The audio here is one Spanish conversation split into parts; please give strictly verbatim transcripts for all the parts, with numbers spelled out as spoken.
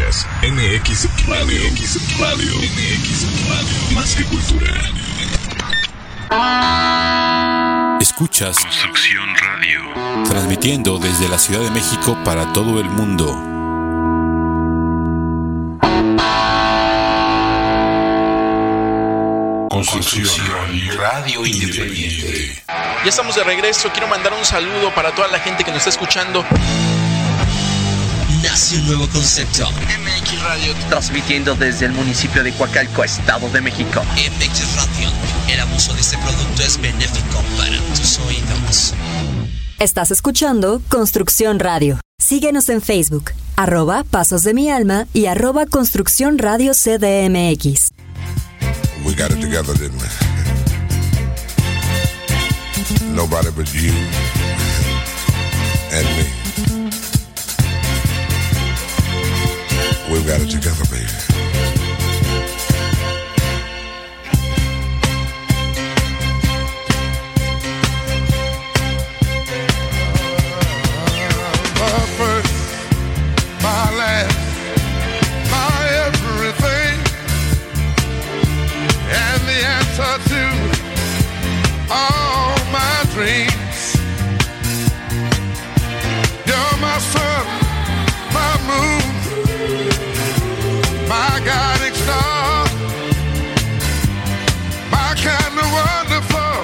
Escuchas M X Radio, M X Radio, M X Radio, más que cultura. Escuchas Construcción Radio, transmitiendo desde la Ciudad de México para todo el mundo. Construcción Radio Independiente. Ya estamos de regreso. Quiero mandar un saludo para toda la gente que nos está escuchando. Nace un nuevo concepto. M X Radio, transmitiendo desde el municipio de Coacalco, Estado de México. M X Radio. El abuso de este producto es benéfico para tus oídos. Estás escuchando Construcción Radio. Síguenos en Facebook, arroba Pasos de mi Alma y arroba Construcción Radio C D M X. We got it together, didn't we? Nobody but you and me. We've got it together, baby. My first, my last, my everything, and the answer to all my dreams. You're my sun, my moon, my guiding star, my kind of wonderful.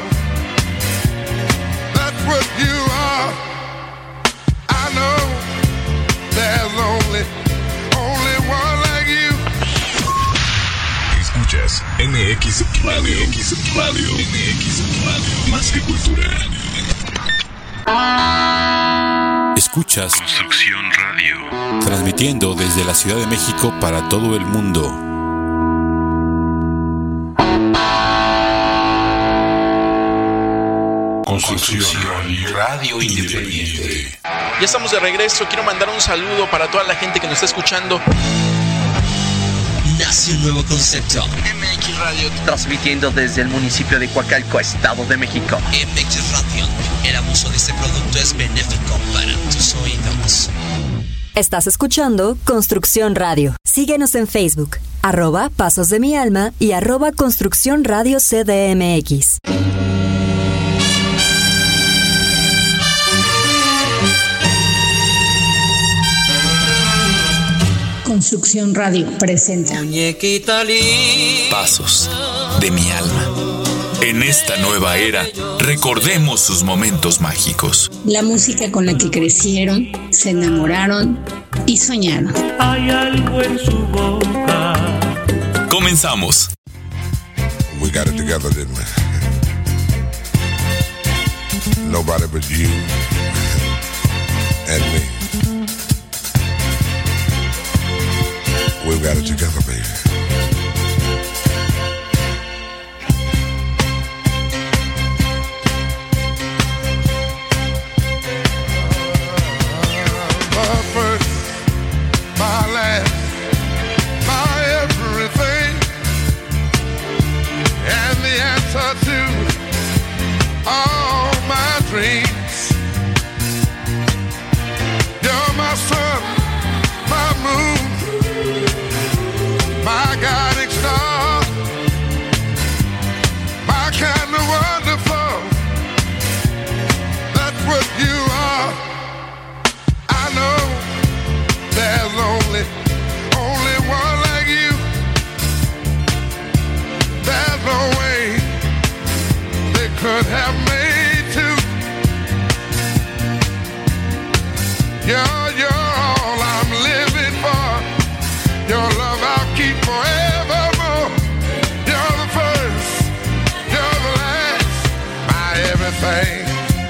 That's what you are. I know there's only, only one like you. Escuchas M X Radio, M X Radio, M X Radio, más que cultura. Escuchas Construcción Radio, transmitiendo desde la Ciudad de México para todo el mundo. Construcción Radio Independiente. Ya estamos de regreso. Quiero mandar un saludo para toda la gente que nos está escuchando. Nace un nuevo concepto. M X Radio, transmitiendo desde el municipio de Coacalco, Estado de México. M X Radio. El abuso de este producto es benéfico para tus oídos. Estás escuchando Construcción Radio. Síguenos en Facebook, arroba Pasos de mi Alma y arroba Construcción Radio C D M X. Construcción Radio presenta Pasos de mi Alma. En esta nueva era, recordemos sus momentos mágicos. La música con la que crecieron, se enamoraron y soñaron. Hay algo en su boca. Comenzamos. We got it together, didn't we? Nobody but you and me. We've got it together, baby. My first, my last, my everything, and the answer to all my dreams. You're my sun, my moon, my guiding star, my kind of wonderful. That's what you are. I know there's only, only one like you. There's no way they could have made two. You're, you're all I'm living for. Your love I'll keep forevermore. You're the first, you're the last, my everything.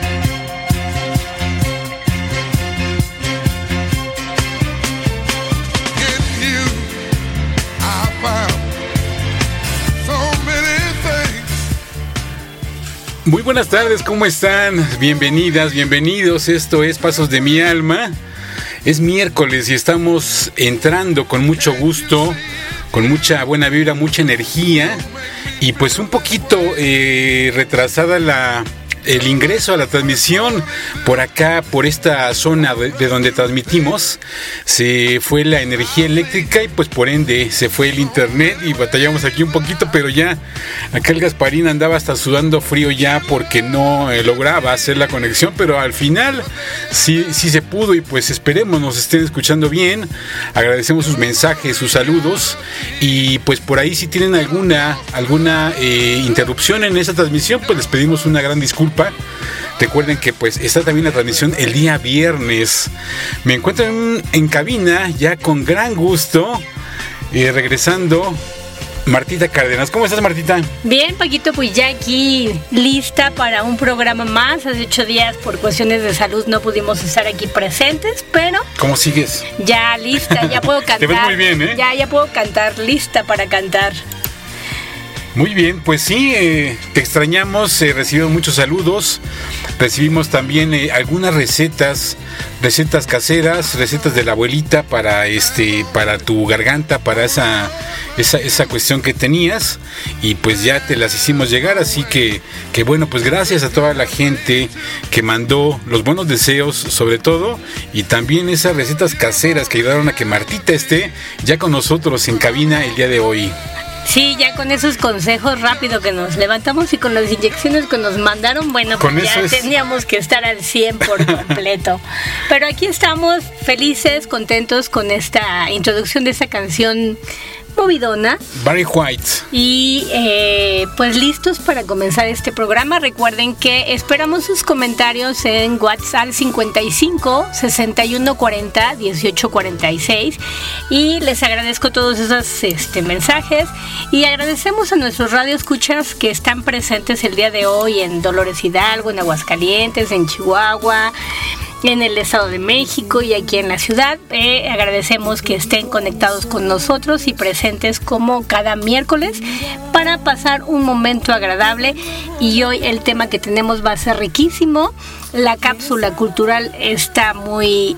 In you I found so many things. Muy buenas tardes, ¿cómo están? Bienvenidas, bienvenidos. Esto es Pasos de mi Alma. Es miércoles y estamos entrando con mucho gusto, con mucha buena vibra, mucha energía y pues un poquito eh, retrasada la, el ingreso a la transmisión por acá, por esta zona de, de donde transmitimos, se fue la energía eléctrica y pues por ende se fue el internet y batallamos aquí un poquito, pero ya acá el Gasparín andaba hasta sudando frío ya porque no eh, lograba hacer la conexión, pero al final sí, sí se pudo y pues esperemos nos estén escuchando bien. Agradecemos sus mensajes, sus saludos y pues por ahí si tienen alguna, alguna eh, interrupción en esa transmisión, pues les pedimos una gran disculpa. Recuerden que pues está también la transmisión el día viernes. Me encuentro en, en cabina ya con gran gusto, eh, regresando Martita Cárdenas. ¿Cómo estás, Martita? Bien, Paquito, pues ya aquí lista para un programa más. Hace ocho días por cuestiones de salud no pudimos estar aquí presentes, pero... ¿Cómo sigues? Ya lista, ya puedo cantar. Te ves muy bien, ¿eh? Ya, ya puedo cantar, lista para cantar. Muy bien, pues sí, eh, te extrañamos, eh, recibimos muchos saludos, recibimos también eh, algunas recetas, recetas caseras, recetas de la abuelita para este, para tu garganta, para esa, esa, esa cuestión que tenías, y pues ya te las hicimos llegar, así que, que bueno, pues gracias a toda la gente que mandó los buenos deseos, sobre todo, y también esas recetas caseras que ayudaron a que Martita esté ya con nosotros en cabina el día de hoy. Sí, ya con esos consejos rápido que nos levantamos y con las inyecciones que nos mandaron, bueno, pues ya es... teníamos que estar al cien por completo. Pero aquí estamos felices, contentos con esta introducción de esta canción movidona. Barry White. Y eh, pues listos para comenzar este programa. Recuerden que esperamos sus comentarios en WhatsApp cincuenta y cinco, sesenta y uno, cuarenta, dieciocho, cuarenta y seis. Y les agradezco todos esos este, mensajes. Y agradecemos a nuestros radioescuchas que están presentes el día de hoy en Dolores Hidalgo, en Aguascalientes, en Chihuahua, en el Estado de México y aquí en la ciudad. Eh, agradecemos que estén conectados con nosotros y presentes como cada miércoles para pasar un momento agradable. Y hoy el tema que tenemos va a ser riquísimo. La cápsula cultural está muy...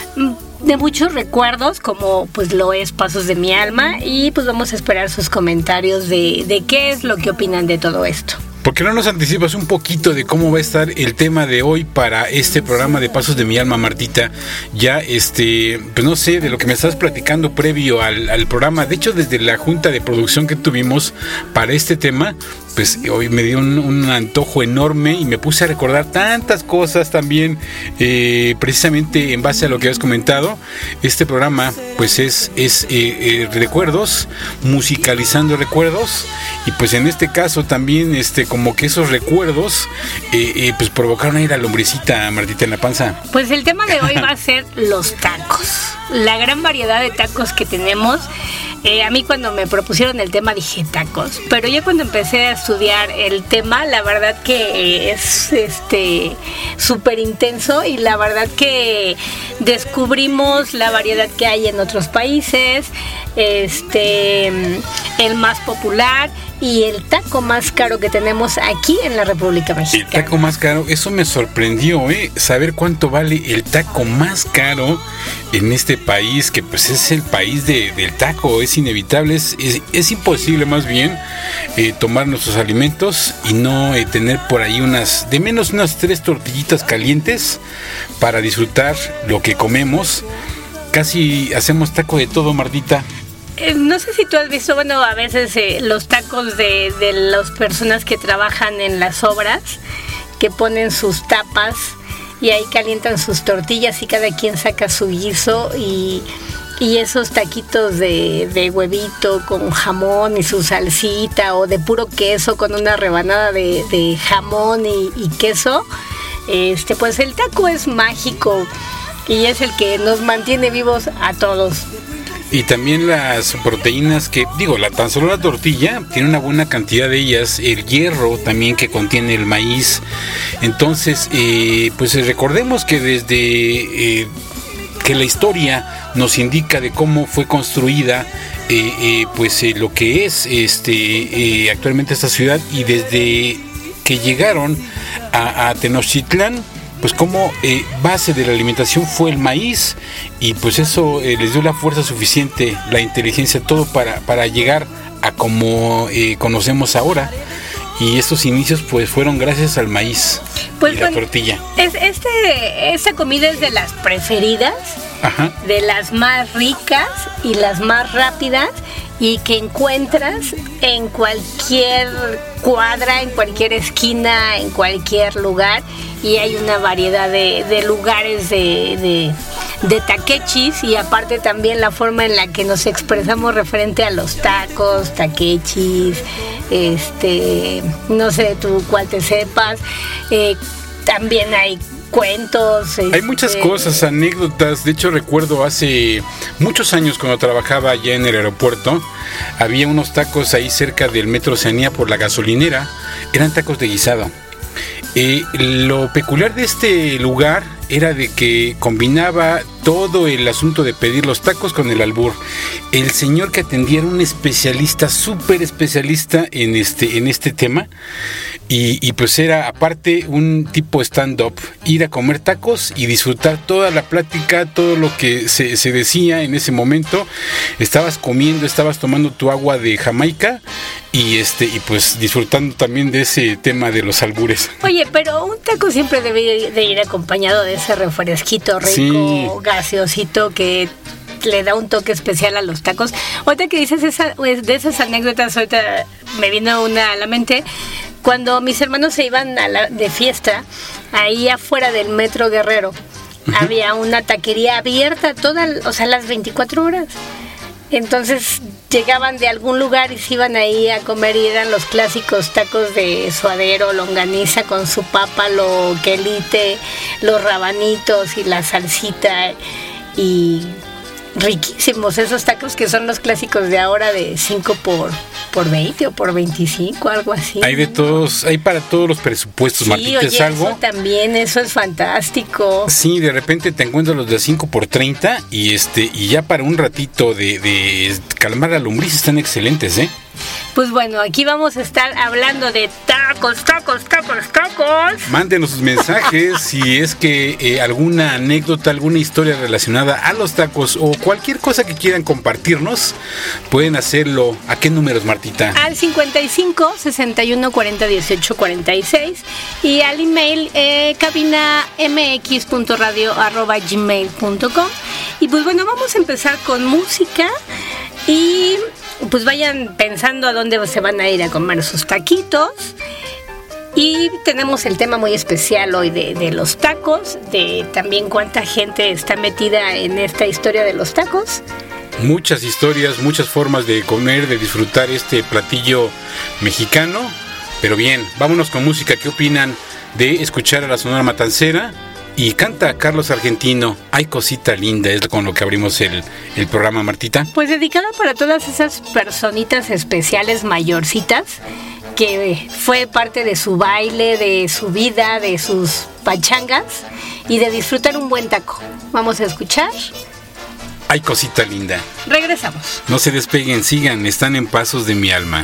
de muchos recuerdos, como pues lo es Pasos de mi Alma, y pues vamos a esperar sus comentarios de, de qué es lo que opinan de todo esto. ¿Por qué no nos anticipas un poquito de cómo va a estar el tema de hoy para este programa de Pasos de mi Alma, Martita? Ya, este, pues no sé, de lo que me estás platicando previo al, al programa, de hecho desde la junta de producción que tuvimos para este tema, pues hoy me dio un, un antojo enorme y me puse a recordar tantas cosas también, eh, precisamente en base a lo que has comentado. Este programa pues es, es eh, eh, recuerdos, musicalizando recuerdos, y pues en este caso también este como que esos recuerdos eh, eh, pues provocaron ahí la lombricita, Martita, en la panza. Pues el tema de hoy va a ser los tacos, la gran variedad de tacos que tenemos. Eh, a mí cuando me propusieron el tema dije tacos, pero ya cuando empecé a estudiar el tema, la verdad que eh, es este súper intenso, y la verdad que descubrimos la variedad que hay en otros países, este el más popular y el taco más caro que tenemos aquí en la República Mexicana. El taco más caro, eso me sorprendió, ¿eh? Saber cuánto vale el taco más caro en este país, que pues es el país de, del taco. Es inevitable, es, es, es imposible más bien eh, tomar nuestros alimentos y no eh, tener por ahí unas, de menos unas tres tortillitas calientes para disfrutar lo que comemos. Casi hacemos taco de todo, Martita. Eh, no sé si tú has visto, bueno, a veces eh, los tacos de, de las personas que trabajan en las obras, que ponen sus tapas y ahí calientan sus tortillas y cada quien saca su guiso, y, y esos taquitos de, de huevito con jamón y su salsita, o de puro queso con una rebanada de, de jamón y, y queso. Este, pues el taco es mágico y es el que nos mantiene vivos a todos. Y también las proteínas que, digo, la tan solo la tortilla tiene una buena cantidad de ellas, el hierro también que contiene el maíz. Entonces, eh, pues recordemos que desde eh, que la historia nos indica de cómo fue construida eh, eh, pues eh, lo que es este eh, actualmente esta ciudad, y desde que llegaron a, a Tenochtitlán, pues como eh, base de la alimentación fue el maíz, y pues eso eh, les dio la fuerza suficiente, la inteligencia, todo para, para llegar a como eh, conocemos ahora. y estos inicios pues fueron gracias al maíz pues, y la bueno, tortilla. Es, este, esta comida es de las preferidas, Ajá. de las más ricas y las más rápidas, y que encuentras en cualquier cuadra, en cualquier esquina, en cualquier lugar, y hay una variedad de, de lugares de, de, de taquechis, y aparte también la forma en la que nos expresamos referente a los tacos, taquechis, este, no sé tú cuál te sepas, eh, también hay cuentos. Hay este... muchas cosas, anécdotas. De hecho, recuerdo hace muchos años cuando trabajaba allá en el aeropuerto, había unos tacos ahí cerca del Metro Oceanía por la gasolinera. Eran tacos de guisado. Eh, lo peculiar de este lugar era de que combinaba todo el asunto de pedir los tacos con el albur. El señor que atendía era un especialista, súper especialista en este, en este tema. Y, y pues era aparte un tipo stand-up, ir a comer tacos y disfrutar toda la plática, todo lo que se, se decía en ese momento. Estabas comiendo, estabas tomando tu agua de Jamaica y este y pues disfrutando también de ese tema de los albures. Oye, pero un taco siempre debe de ir acompañado de ese refresquito rico, sí, gaseosito que le da un toque especial a los tacos. Ahorita que dices esa, de esas anécdotas, ahorita me vino una a la mente. Cuando mis hermanos se iban a la, de fiesta, ahí afuera del Metro Guerrero, uh-huh, había una taquería abierta todas, o sea, las veinticuatro horas. Entonces llegaban de algún lugar y se iban ahí a comer, y eran los clásicos tacos de suadero, longaniza con su papa, lo quelite, los rabanitos y la salsita, y riquísimos esos tacos que son los clásicos de ahora, de cinco por veinte o por veinticinco, algo así. Hay de todos, hay para todos los presupuestos, sí, Martita, oye, es algo. Eso también, eso es fantástico. Sí, de repente te encuentras los de cinco por treinta y este y ya para un ratito de, de calmar la lombriz están excelentes, ¿eh? Pues bueno, aquí vamos a estar hablando de tacos, tacos, tacos, tacos. Mándenos sus mensajes si es que eh, alguna anécdota, alguna historia relacionada a los tacos o cualquier cosa que quieran compartirnos, pueden hacerlo. ¿A qué números, Martita? Al cincuenta y cinco, sesenta y uno, cuarenta, dieciocho, cuarenta y seis y al email eh, cabina mx punto radio arroba gmail punto com. Y pues bueno, vamos a empezar con música y pues vayan pensando a dónde se van a ir a comer sus taquitos. Y tenemos el tema muy especial hoy de, de los tacos, de también cuánta gente está metida en esta historia de los tacos. Muchas historias, muchas formas de comer, de disfrutar este platillo mexicano. Pero bien, vámonos con música. ¿Qué opinan de escuchar a la Sonora Matancera? Y canta Carlos Argentino, Ay Cosita Linda, es con lo que abrimos el, el programa, Martita. Pues dedicada para todas esas personitas especiales mayorcitas, que fue parte de su baile, de su vida, de sus pachangas y de disfrutar un buen taco. Vamos a escuchar Ay Cosita Linda. Regresamos. No se despeguen, sigan, están en Pasos de mi Alma.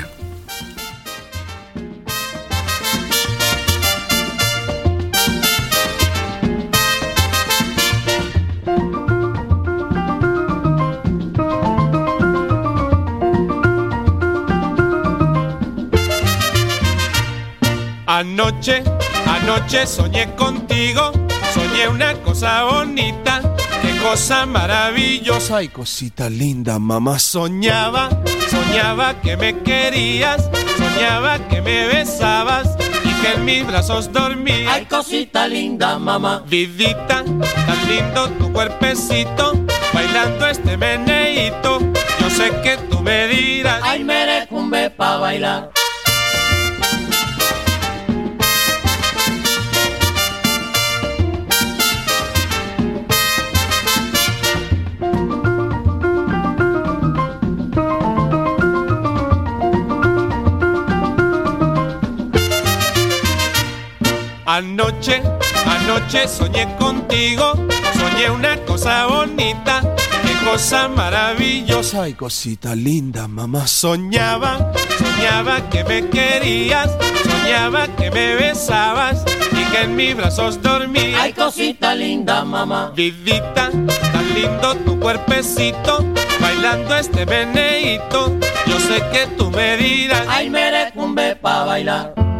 Anoche, anoche soñé contigo, soñé una cosa bonita, qué cosa maravillosa. Ay, cosita linda, mamá. Soñaba, soñaba que me querías, soñaba que me besabas y que en mis brazos dormías. Ay, cosita linda, mamá. Vidita, tan lindo tu cuerpecito, bailando este meneíto. Yo sé que tú me dirás, ay, merecumbe pa' bailar. Anoche, anoche soñé contigo, soñé una cosa bonita, qué cosa maravillosa. Ay, cosita linda, mamá. Soñaba, soñaba que me querías, soñaba que me besabas y que en mis brazos dormías. Ay, cosita linda, mamá. Vidita, tan lindo tu cuerpecito, bailando este meneíto. Yo sé que tú me dirás, ay, merecumbe pa' bailar.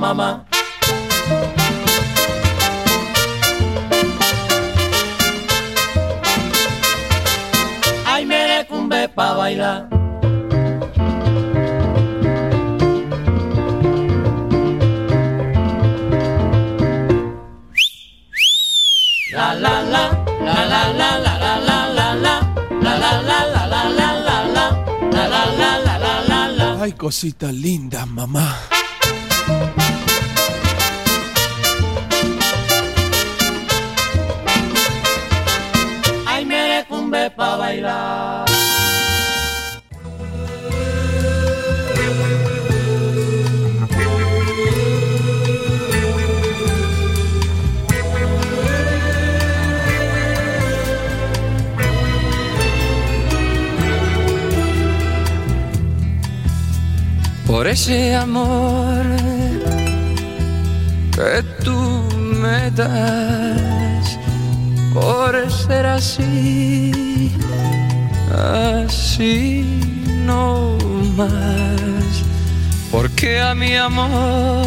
mamá. Ay, merecumbe pa' bailar. La la la, la la la la la la la la, la la la la la la la la, la la la la la la la. Ay, cosita linda, mamá. Ay, merecumbe pa' bailar. Por ese amor que tú me das, por ser así, así no más, porque a mi amor,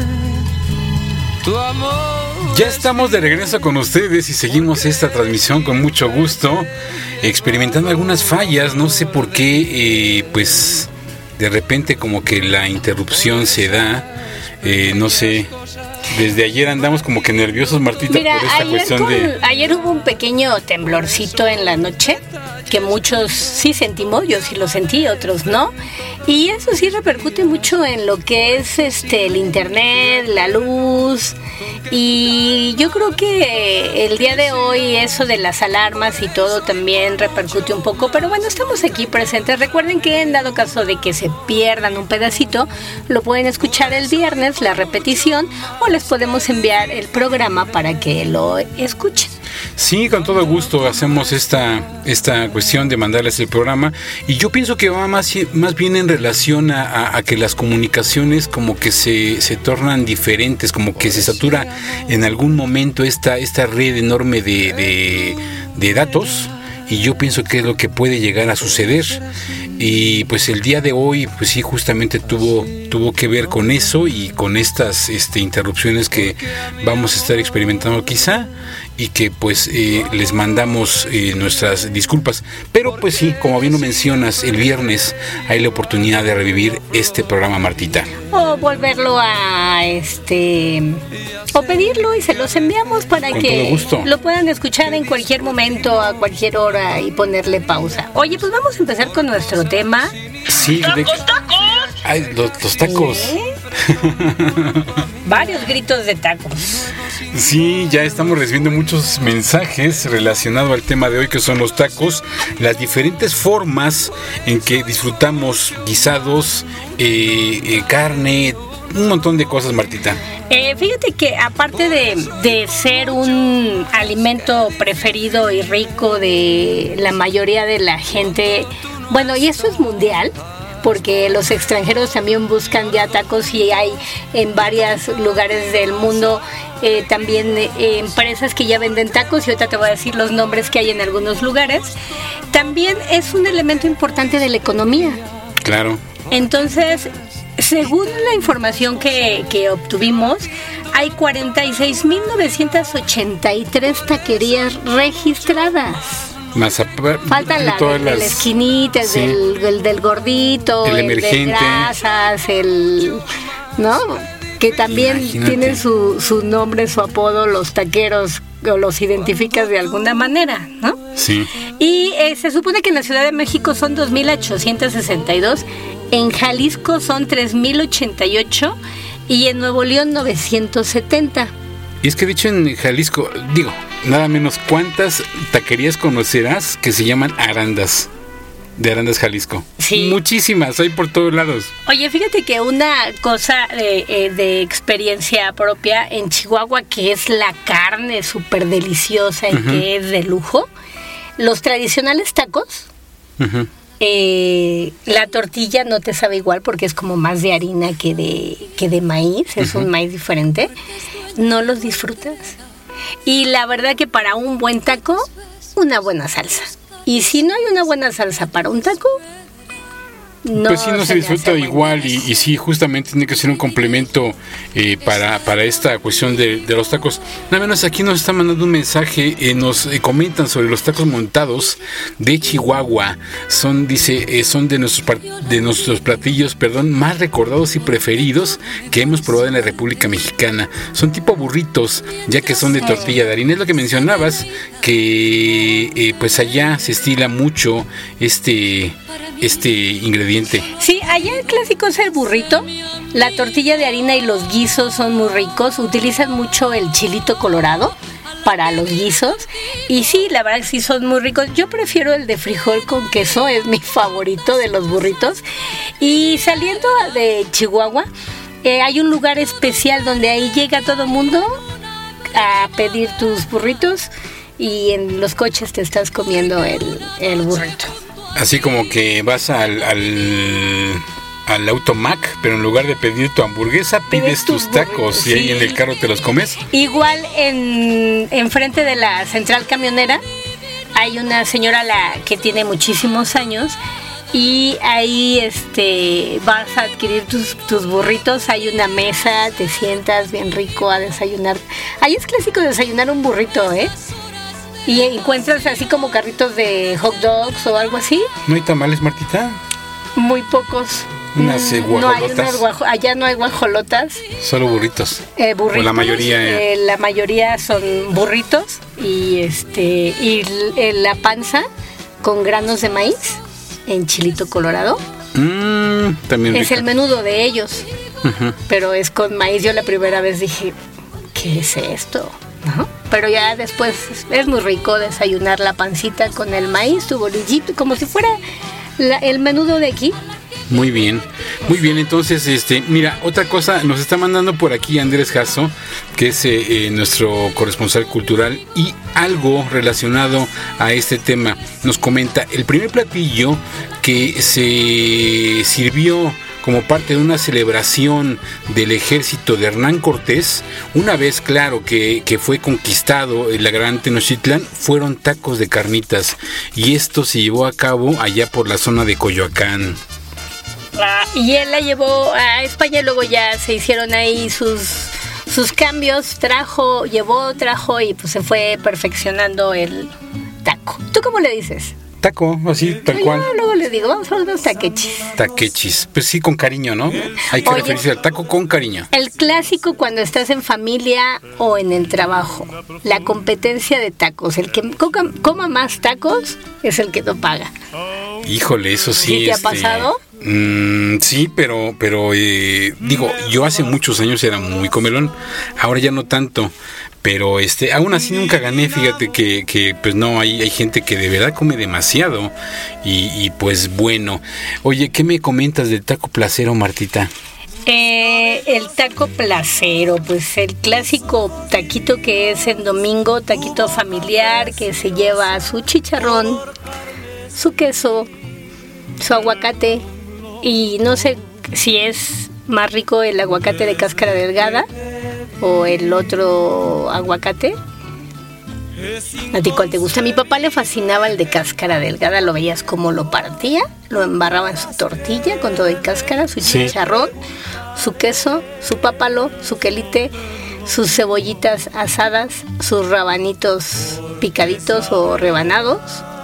tu amor. Ya estamos de regreso con ustedes y seguimos esta transmisión con mucho gusto, experimentando algunas fallas, no sé por qué, eh, pues... de repente como que la interrupción se da, eh, no sé, desde ayer andamos como que nerviosos, Martita. Mira, por esta ayer, cuestión con, de... ayer hubo un pequeño temblorcito en la noche, que muchos sí sentimos, yo sí lo sentí, otros no, y eso sí repercute mucho en lo que es este el internet, la luz, y yo creo que el día de hoy eso de las alarmas y todo también repercute un poco, pero bueno, estamos aquí presentes. Recuerden que en dado caso de que se pierdan un pedacito, lo pueden escuchar el viernes, la repetición, o les podemos enviar el programa para que lo escuchen. Sí, con todo gusto hacemos esta, esta cuestión de mandarles el programa, y yo pienso que va más, más bien en relación a, a, a que las comunicaciones como que se, se tornan diferentes, como que se satura en algún momento esta, esta red enorme de, de, de datos, y yo pienso que es lo que puede llegar a suceder. Y pues el día de hoy, pues sí, justamente tuvo, tuvo que ver con eso y con estas este, interrupciones que vamos a estar experimentando quizá, y que pues eh, les mandamos eh, nuestras disculpas. Pero pues sí, como bien lo mencionas, el viernes hay la oportunidad de revivir este programa, Martita. O volverlo a este o pedirlo y se los enviamos para Con que todo gusto. lo puedan escuchar en cualquier momento, a cualquier hora, y ponerle pausa. Oye, pues vamos a empezar con nuestro tema. Sí, de... Ay, los, los tacos. ¿Eh? Varios gritos de tacos. Sí, ya estamos recibiendo muchos mensajes relacionados al tema de hoy, que son los tacos, las diferentes formas en que disfrutamos guisados, eh, eh, carne, un montón de cosas, Martita. Eh, fíjate que aparte de, de ser un alimento preferido y rico de la mayoría de la gente, bueno, y esto es mundial, porque los extranjeros también buscan ya tacos, y hay en varios lugares del mundo eh, también eh, empresas que ya venden tacos, y ahorita te voy a decir los nombres que hay en algunos lugares. También es un elemento importante de la economía. Claro. Entonces, según la información que, que obtuvimos, hay cuarenta y seis mil novecientas ochenta y tres taquerías registradas. Más falta la todas del, las... del esquinita, sí. del, del, del gordito, el, el emergente, de grasas, el, ¿no? Que también Imagínate. tienen su, su nombre, su apodo, los taqueros, o los identificas de alguna manera, ¿no? Sí. Y eh, se supone que en la Ciudad de México son dos mil ochocientos sesenta y dos, en Jalisco son tres mil ochenta y ocho y en Nuevo León novecientos setenta. Y es que dicho en Jalisco, digo, nada menos, ¿cuántas taquerías conocerás que se llaman Arandas? De Arandas, Jalisco. Sí. Muchísimas, hay por todos lados. Oye, fíjate que una cosa de, eh, de experiencia propia en Chihuahua, que es la carne súper deliciosa y uh-huh. que es de lujo, los tradicionales tacos, uh-huh. eh, la tortilla no te sabe igual porque es como más de harina que de, que de maíz, es uh-huh. un maíz diferente, no los disfrutas. Y la verdad que para un buen taco, una buena salsa. Y si no hay una buena salsa para un taco, no pues sí, no se, se disfruta igual y, y sí, justamente tiene que ser un complemento eh, para, para esta cuestión de, de los tacos. Nada menos aquí nos está mandando un mensaje, eh, nos eh, comentan sobre los tacos montados de Chihuahua. Son, dice, eh, son de nuestros, de nuestros platillos, perdón, más recordados y preferidos que hemos probado en la República Mexicana. Son tipo burritos, ya que son de tortilla de harina. Es lo que mencionabas, que eh, pues allá se estila mucho este... este ingrediente. Sí, allá el clásico es el burrito. La tortilla de harina y los guisos son muy ricos. Utilizan mucho el chilito colorado para los guisos. Y sí, la verdad que sí son muy ricos. Yo prefiero el de frijol con queso, es mi favorito de los burritos. Y saliendo de Chihuahua, eh, hay un lugar especial donde ahí llega todo el mundo a pedir tus burritos y en los coches te estás comiendo el, el burrito. Así como que vas al, al, al Automac, pero en lugar de pedir tu hamburguesa, pides tus tacos, sí. Y ahí en el carro te los comes. Igual en, en frente de la central camionera hay una señora la, que tiene muchísimos años y ahí este vas a adquirir tus, tus burritos. Hay una mesa, te sientas bien rico a desayunar. Ahí es clásico desayunar un burrito, ¿eh? Y encuentras así como carritos de hot dogs o algo así. ¿No hay tamales, Martita? Muy pocos. Unas eh, guajolotas. No hay unas guajo- allá no hay guajolotas. Solo burritos. Eh, burritos. O la mayoría. Eh, la mayoría son burritos y este y l- la panza con granos de maíz en chilito colorado. Mm, también es rica. El menudo de ellos. Uh-huh. Pero es con maíz. Yo la primera vez dije, ¿qué es esto? ¿No? Pero ya después es muy rico desayunar la pancita con el maíz, tu bolillito, como si fuera la, el menudo de aquí. Muy bien, muy bien. Entonces, este, mira, otra cosa, nos está mandando por aquí Andrés Jasso, que es eh, nuestro corresponsal cultural, y algo relacionado a este tema. Nos comenta, el primer platillo que se sirvió como parte de una celebración del ejército de Hernán Cortés, una vez claro que, que fue conquistado la gran Tenochtitlan, fueron tacos de carnitas, y esto se llevó a cabo allá por la zona de Coyoacán. Ah, y él la llevó a España, luego ya se hicieron ahí sus, sus cambios, trajo, llevó, trajo y pues se fue perfeccionando el taco. ¿Tú cómo le dices? Taco, así, tal Yo cual. Luego le digo, vamos a unos taquechis. Taquechis, pues sí, con cariño, ¿no? Hay que Oye, referirse al taco con cariño. El clásico cuando estás en familia o en el trabajo, la competencia de tacos. El que coma, coma más tacos es el que no paga. Híjole, eso sí. ¿Sí te este, ha pasado? Mmm, sí, pero, pero eh, digo, yo hace muchos años era muy comelón, ahora ya no tanto. Pero este, aún así nunca gané, fíjate que, que pues no, hay, hay gente que de verdad come demasiado y, y pues bueno. Oye, ¿qué me comentas del taco placero, Martita? Eh, el taco placero, pues el clásico taquito que es en domingo, taquito familiar que se lleva su chicharrón, su queso, su aguacate y no sé si es más rico el aguacate de cáscara delgada o el otro aguacate. ¿A ti cuál te gusta? A mi papá le fascinaba el de cáscara delgada, lo veías como lo partía, lo embarraba en su tortilla con todo y cáscara, su sí. chicharrón, su queso, su pápalo, su quelite, sus cebollitas asadas, sus rabanitos picaditos o rebanados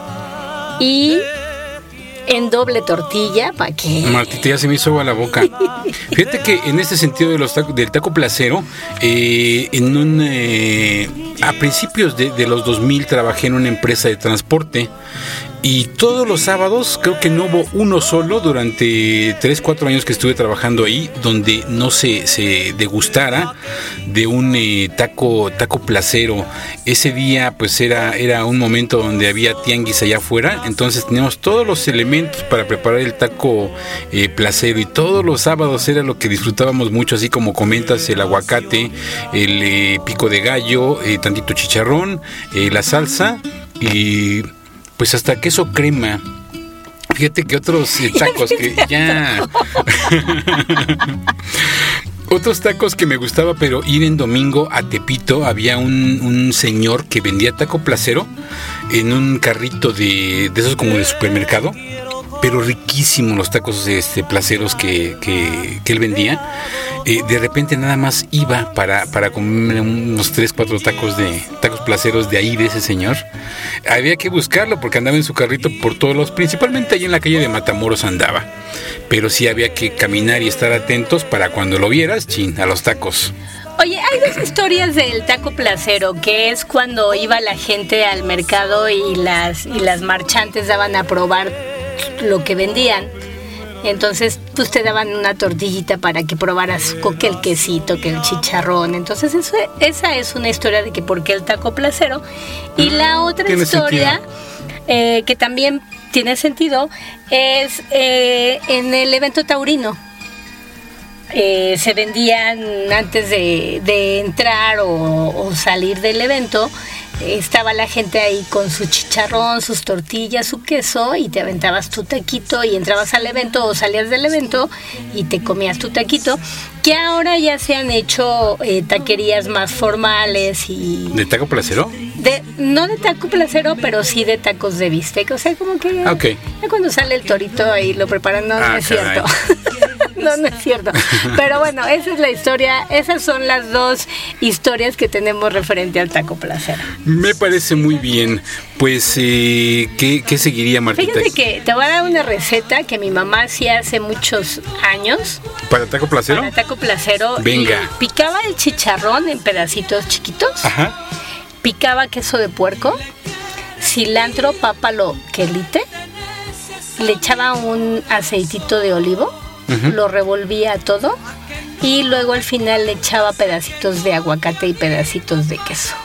y en doble tortilla, ¿para qué? Martita, ya se me hizo agua la boca. Fíjate que en este sentido de los tacos, del taco placero, eh, en un eh, a principios de, de los dos mil trabajé en una empresa de transporte y todos los sábados, creo que no hubo uno solo durante tres, cuatro años que estuve trabajando ahí, donde no se, se degustara de un eh, taco, taco placero. Ese día pues era, era un momento donde había tianguis allá afuera, entonces teníamos todos los elementos para preparar el taco eh, placero y todos los sábados era lo que disfrutábamos mucho, así como comentas, el aguacate, el eh, pico de gallo, eh, tantito chicharrón, eh, la salsa y pues hasta queso crema. Fíjate que otros eh, tacos que ya... Otros tacos que me gustaba, pero ir en domingo a Tepito, había un, un señor que vendía taco placero en un carrito de, de esos como de supermercado, pero riquísimos los tacos este, placeros que, que, que él vendía. Eh, de repente nada más iba para, para comer unos tres, cuatro tacos de tacos placeros de ahí, de ese señor. Había que buscarlo porque andaba en su carrito por todos los, principalmente ahí en la calle de Matamoros andaba. Pero sí había que caminar y estar atentos para cuando lo vieras, chin, a los tacos. Oye, hay dos historias del taco placero, que es cuando iba la gente al mercado y las, y las marchantes daban a probar lo que vendían. Entonces, pues te daban una tortillita para que probaras que el quesito, que el chicharrón. Entonces, eso, esa es una historia de que por qué el taco placero. Y la otra historia, eh, que también tiene sentido, es eh, en el evento taurino. Eh, se vendían antes de, de entrar o, o salir del evento, eh, estaba la gente ahí con su chicharrón, sus tortillas, su queso, y te aventabas tu taquito y entrabas al evento o salías del evento y te comías tu taquito, que ahora ya se han hecho eh, taquerías más formales y... ¿De taco placero? De, no de taco placero, pero sí de tacos de bistec, o sea, como que okay. Ya cuando sale el torito ahí lo preparan, no, ah, no es caray. cierto. No, no es cierto. Pero bueno, esa es la historia, esas son las dos historias que tenemos referente al taco placero. Me parece muy bien. Pues, eh, ¿qué, ¿qué seguiría, Martita? Fíjate que te voy a dar una receta que mi mamá hacía hace muchos años. ¿Para taco placero? Para taco placero. Venga. Y picaba el chicharrón en pedacitos chiquitos. Ajá. Picaba queso de puerco, cilantro, pápalo, quelite. Le echaba un aceitito de olivo. Uh-huh. Lo revolvía todo y luego al final le echaba pedacitos de aguacate y pedacitos de queso.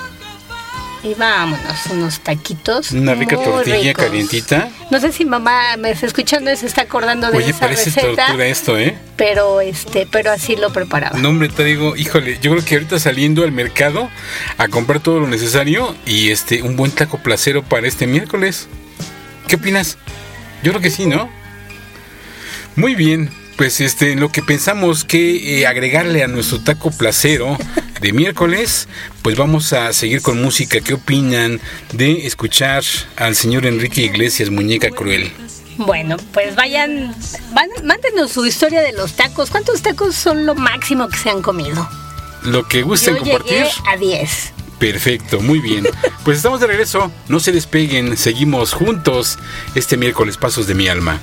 Y vámonos, unos taquitos. Una rica muy tortilla ricos. Calientita. No sé si mamá me está escuchando y se está acordando de Oye, esa parece receta. tortura esto, ¿eh? Pero este, pero así lo preparaba. No, hombre, te digo, híjole, yo creo que ahorita saliendo al mercado a comprar todo lo necesario y este un buen taco placero para este miércoles. ¿Qué opinas? Yo creo que sí, ¿no? Muy bien, pues este, en lo que pensamos que eh, agregarle a nuestro taco placero de miércoles, pues vamos a seguir con música. ¿Qué opinan de escuchar al señor Enrique Iglesias, Muñeca Cruel? Bueno, pues vayan, van, mándenos su historia de los tacos. ¿Cuántos tacos son lo máximo que se han comido? Lo que gusten Yo compartir. Llegué a diez. Perfecto, muy bien. Pues estamos de regreso, no se despeguen, seguimos juntos este miércoles, Pasos de mi Alma.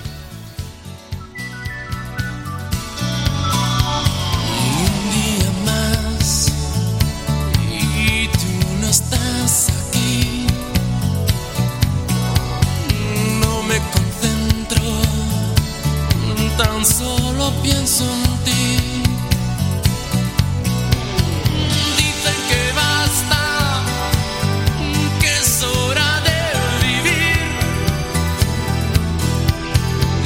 Tan solo pienso en ti. Dicen que basta, que es hora de vivir.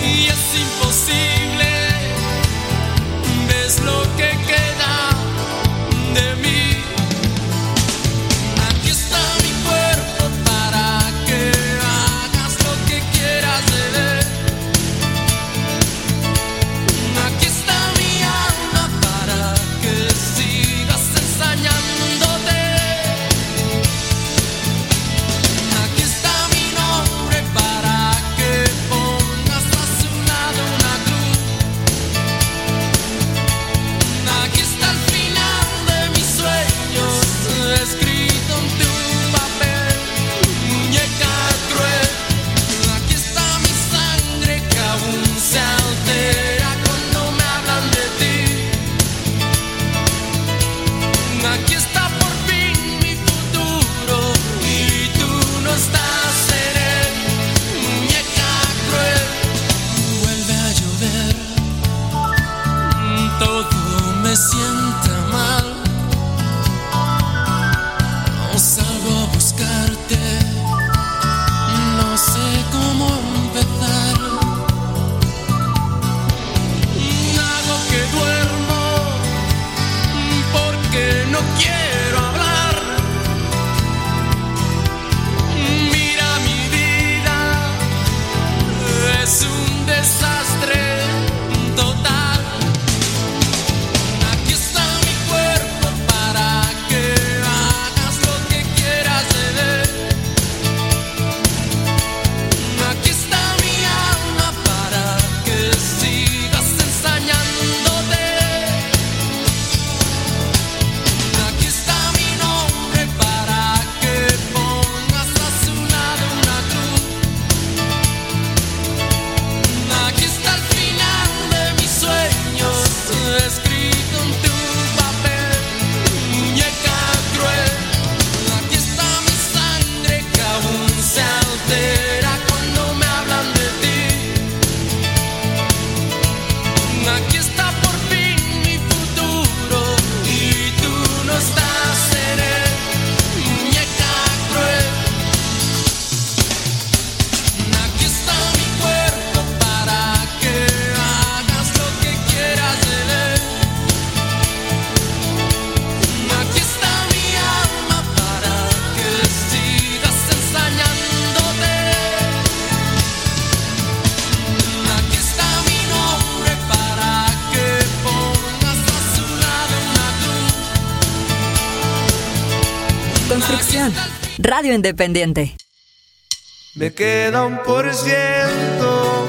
Construcción, radio independiente. Me queda un por ciento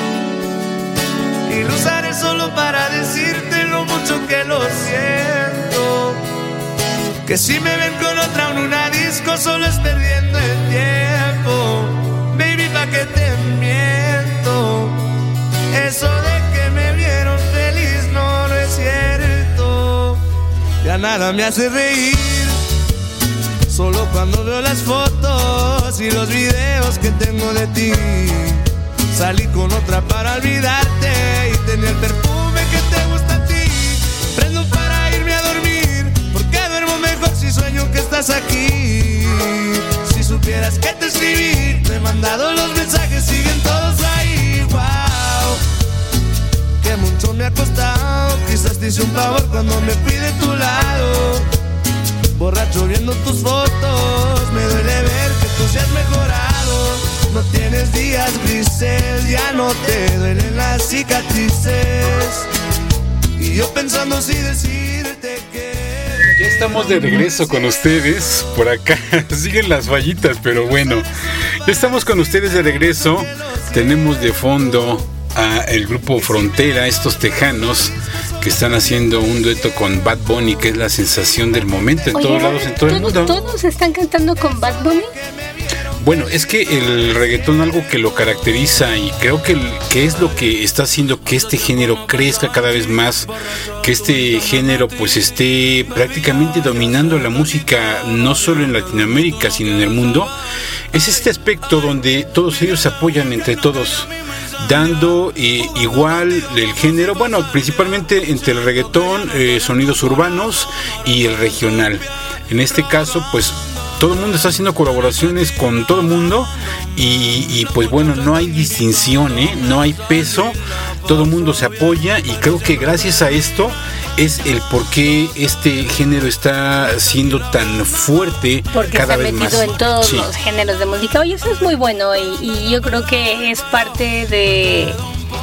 y lo usaré solo para decirte lo mucho que lo siento. Que si me ven con otra en una disco solo es perdiendo el tiempo. Baby, pa' que te miento. Eso de que me vieron feliz no, no es cierto. Ya nada me hace reír, solo cuando veo las fotos y los videos que tengo de ti. Salí con otra para olvidarte y tener perfume que te gusta a ti. Prendo para irme a dormir, porque duermo mejor si sueño que estás aquí. Si supieras que te escribí, te he mandado los mensajes, siguen todos ahí. Wow, que mucho me ha costado, quizás te hice un favor cuando me fui de tu lado. Borracho viendo tus fotos, me duele ver que tú seas mejorado. No tienes días grises, ya no te duelen las cicatrices. Y yo pensando si decirte que... Ya estamos de regreso con ustedes, por acá siguen las fallitas, pero bueno, ya estamos con ustedes de regreso. Tenemos de fondo a el grupo Frontera, estos tejanos que están haciendo un dueto con Bad Bunny, que es la sensación del momento en Oye, todos lados, en todo el mundo. ¿Todos están cantando con Bad Bunny? Bueno, es que el reggaetón, algo que lo caracteriza y creo que, el, que es lo que está haciendo que este género crezca cada vez más, que este género pues esté prácticamente dominando la música no solo en Latinoamérica sino en el mundo, es este aspecto donde todos ellos se apoyan entre todos, dando eh, igual el género, bueno, principalmente entre el reggaetón, eh, sonidos urbanos y el regional. En este caso, pues todo el mundo está haciendo colaboraciones con todo el mundo y, y pues bueno, no hay distinción, ¿eh? No hay peso, todo el mundo se apoya y creo que gracias a esto es el por qué este género está siendo tan fuerte. Porque cada se ha vez metido más en todos sí. los géneros de música. Oye, eso es muy bueno y, y yo creo que es parte de,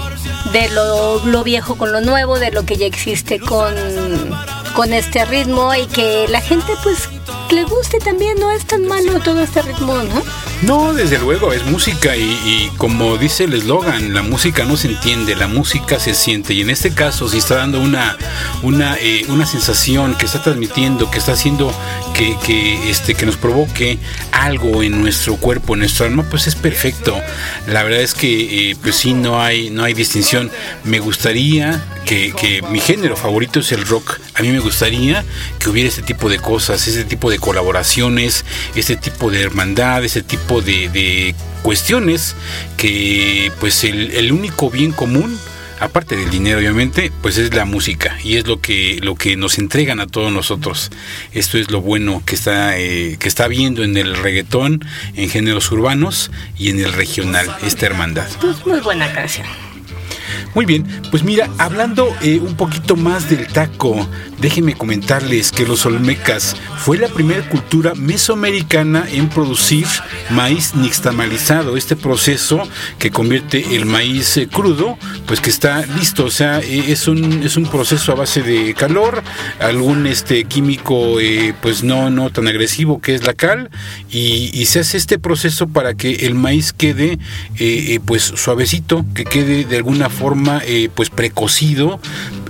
de lo, lo viejo con lo nuevo, de lo que ya existe con, con este ritmo y que la gente pues le guste también, no es tan malo todo este ritmo, ¿no? No, desde luego, es música y, y como dice el eslogan, la música no se entiende, la música se siente y en este caso si está dando una una eh, una sensación que está transmitiendo, que está haciendo que, que este que nos provoque algo en nuestro cuerpo, en nuestro alma, pues es perfecto. La verdad es que eh, pues sí, no hay no hay distinción. Me gustaría que, que mi género favorito es el rock. A mí me gustaría que hubiera este tipo de cosas, este tipo de colaboraciones, este tipo de hermandad, este tipo de, de cuestiones que pues el, el único bien común, aparte del dinero obviamente, pues es la música y es lo que lo que nos entregan a todos nosotros. Esto es lo bueno que está eh, que está habiendo en el reggaetón, en géneros urbanos y en el regional, esta hermandad. Pues muy buena canción. Muy bien, pues mira, hablando eh, un poquito más del taco, déjenme comentarles que los olmecas fue la primera cultura mesoamericana en producir maíz nixtamalizado, este proceso que convierte el maíz eh, crudo, pues que está listo, o sea, eh, es un es un proceso a base de calor, algún este químico eh, pues no no tan agresivo que es la cal y, y se hace este proceso para que el maíz quede eh, eh, pues suavecito, que quede de alguna forma Eh, pues precocido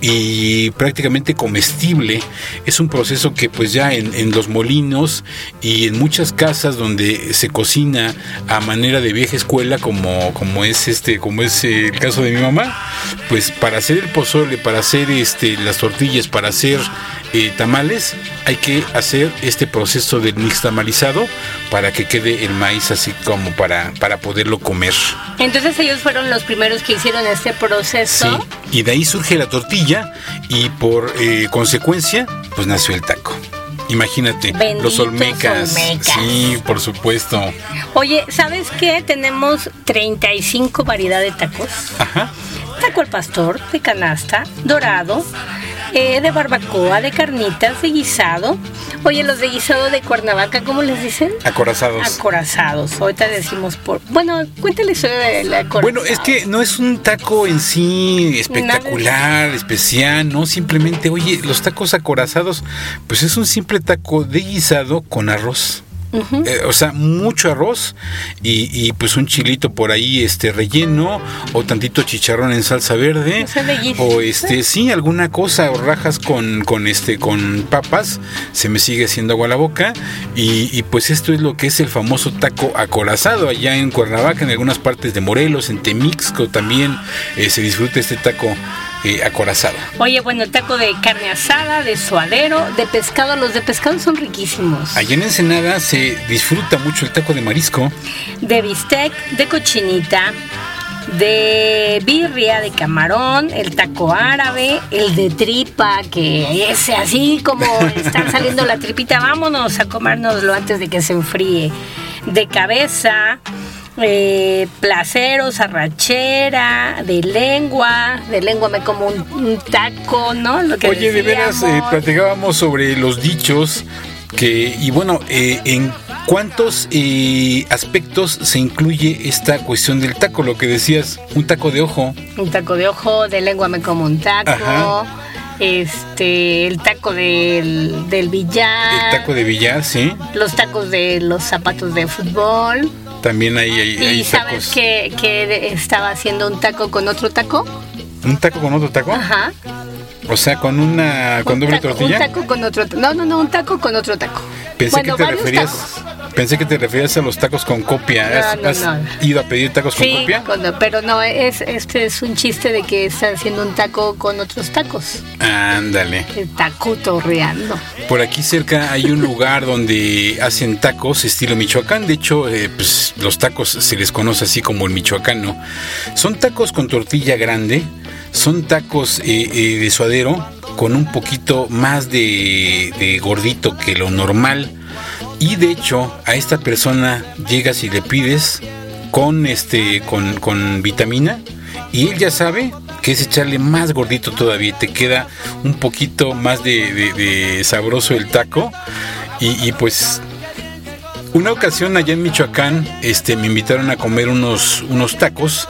y prácticamente comestible. Es un proceso que pues ya en, en los molinos y en muchas casas donde se cocina a manera de vieja escuela, como, como es este, como es el caso de mi mamá, pues para hacer el pozole, para hacer este las tortillas, para hacer eh, tamales, hay que hacer este proceso del nixtamalizado para que quede el maíz así como para, para poderlo comer. Entonces ellos fueron los primeros que hicieron este proceso. Sí, y de ahí surge la tortilla y por eh, consecuencia pues nació el taco. Imagínate, Benditos los olmecas. olmecas. Sí, por supuesto. Oye, ¿sabes qué? Tenemos treinta y cinco variedades de tacos. Ajá. Taco al pastor, de canasta, dorado, eh, de barbacoa, de carnitas, de guisado. Oye, los de guisado de Cuernavaca, ¿cómo les dicen? Acorazados. Acorazados. Ahorita decimos por... Bueno, cuéntale eso del acorazado. Bueno, es que no es un taco en sí espectacular, Nada. especial, no, simplemente, oye, los tacos acorazados, pues es un simple taco de guisado con arroz. Uh-huh. Eh, o sea, mucho arroz y, y pues un chilito por ahí este relleno o tantito chicharrón en salsa verde o este sí alguna cosa o rajas con con este con papas. Se me sigue haciendo agua a la boca y, y pues esto es lo que es el famoso taco acorazado allá en Cuernavaca, en algunas partes de Morelos, en Temixco también eh, se disfruta este taco Eh, acorazado. Oye, bueno, taco de carne asada, de suadero, de pescado. Los de pescado son riquísimos. Allá en Ensenada se disfruta mucho el taco de marisco. De bistec, de cochinita, de birria, de camarón, el taco árabe, el de tripa, que es así como están saliendo la tripita, vámonos a comérnoslo antes de que se enfríe. De cabeza, Eh, placeros, arrachera, de lengua, de lengua me como un, un taco, ¿no? Lo que Oye, de veras, eh, platicábamos sobre los dichos que, y bueno, eh, en cuántos eh, aspectos se incluye esta cuestión del taco, lo que decías, un taco de ojo. Un taco de ojo, de lengua me como un taco. Ajá. Este, el taco del, del billar. El taco de billar, sí. Los tacos de los zapatos de fútbol. También hay, hay, ¿Y hay sabes tacos. que, que estaba haciendo un taco con otro taco? ¿Un taco con otro taco? Ajá. O sea, con una con un doble taco, tortilla. Un taco con otro. No, no, no, un taco con otro taco. Pensé bueno, que te varios referías. tacos. Pensé que te referías a los tacos con copia. No, ¿Has, no, has no. ido a pedir tacos sí, con copia? Con, pero no, es este es un chiste de que está haciendo un taco con otros tacos. Ándale. El taco torreando. Por aquí cerca hay un lugar donde hacen tacos estilo Michoacán. De hecho, eh, pues, los tacos se les conoce así como el michoacano. Son tacos con tortilla grande. Son tacos eh, eh, de suadero con un poquito más de, de gordito que lo normal. Y de hecho, a esta persona llegas y le pides con este con, con vitamina y él ya sabe que es echarle más gordito todavía. Te queda un poquito más de, de, de sabroso el taco. Y, y pues una ocasión allá en Michoacán este, me invitaron a comer unos, unos tacos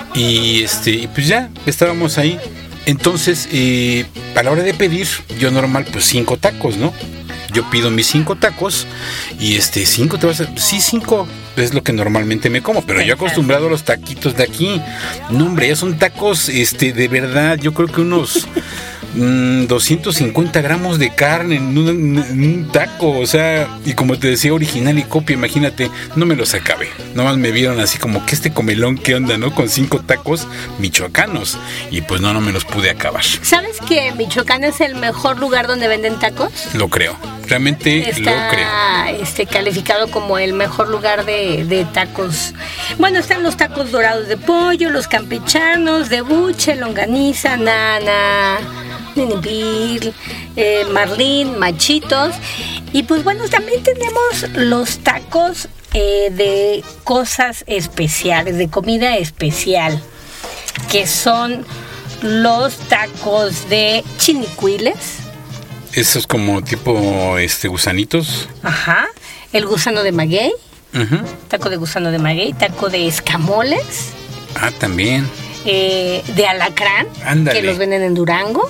y este y pues ya estábamos ahí. Entonces, eh, a la hora de pedir, yo normal pues cinco tacos, ¿no? Yo pido mis cinco tacos y este, cinco te vas a... Sí, cinco es lo que normalmente me como, pero yo acostumbrado a los taquitos de aquí. No, hombre, ya son tacos, este, de verdad, yo creo que unos mmm, doscientos cincuenta gramos de carne en un, en un taco, o sea, y como te decía, original y copia, imagínate, no me los acabé. Nomás me vieron así como que este comelón, ¿qué onda, no? Con cinco tacos michoacanos. Y pues no, no me los pude acabar. ¿Sabes que Michoacán es el mejor lugar donde venden tacos? Lo creo. Realmente está, lo creo. Este, calificado como el mejor lugar de, de tacos. Bueno, están los tacos dorados de pollo, los campechanos, de buche, longaniza, nana, ninipil, eh, marlín, machitos. Y pues bueno, también tenemos los tacos eh, de cosas especiales, de comida especial, que son los tacos de chinicuiles. Esos como tipo este gusanitos. Ajá. El gusano de maguey. Uh-huh. Taco de gusano de maguey. Taco de escamoles. Ah, también. Eh, de alacrán. Ándale. Que los venden en Durango.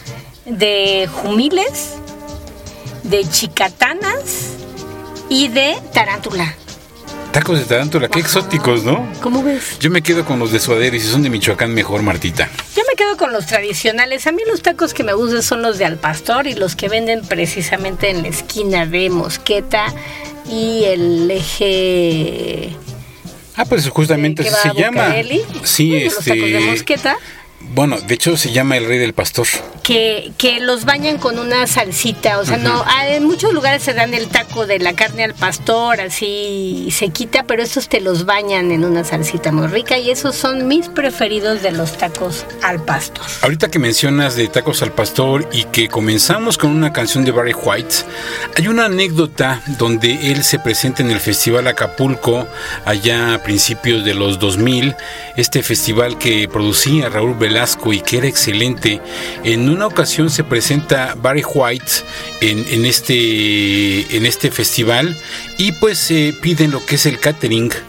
De jumiles. De chicatanas. Y de tarántula. Tacos de tarántula, qué Ajá. exóticos, ¿no? ¿Cómo ves? Yo me quedo con los de suadero y si son de Michoacán, mejor, Martita. Yo me quedo con los tradicionales. A mí los tacos que me gustan son los de al pastor y los que venden precisamente en la esquina de Mosqueta y el eje... Ah, pues justamente así se llama. Sí, bueno, este... Los tacos de Mosqueta. Bueno, de hecho se llama el Rey del Pastor. Que, que los bañan con una salsita, o sea, uh-huh. no, en muchos lugares se dan el taco de la carne al pastor, así se quita, pero estos te los bañan en una salsita muy rica y esos son mis preferidos de los tacos al pastor. Ahorita que mencionas de tacos al pastor y que comenzamos con una canción de Barry White, hay una anécdota donde él se presenta en el Festival Acapulco, allá a principios de los dos mil, este festival que producía Raúl Velasco y que era excelente. En una ocasión se presenta Barry White en, en, este, en este festival y pues eh, piden lo que es el catering,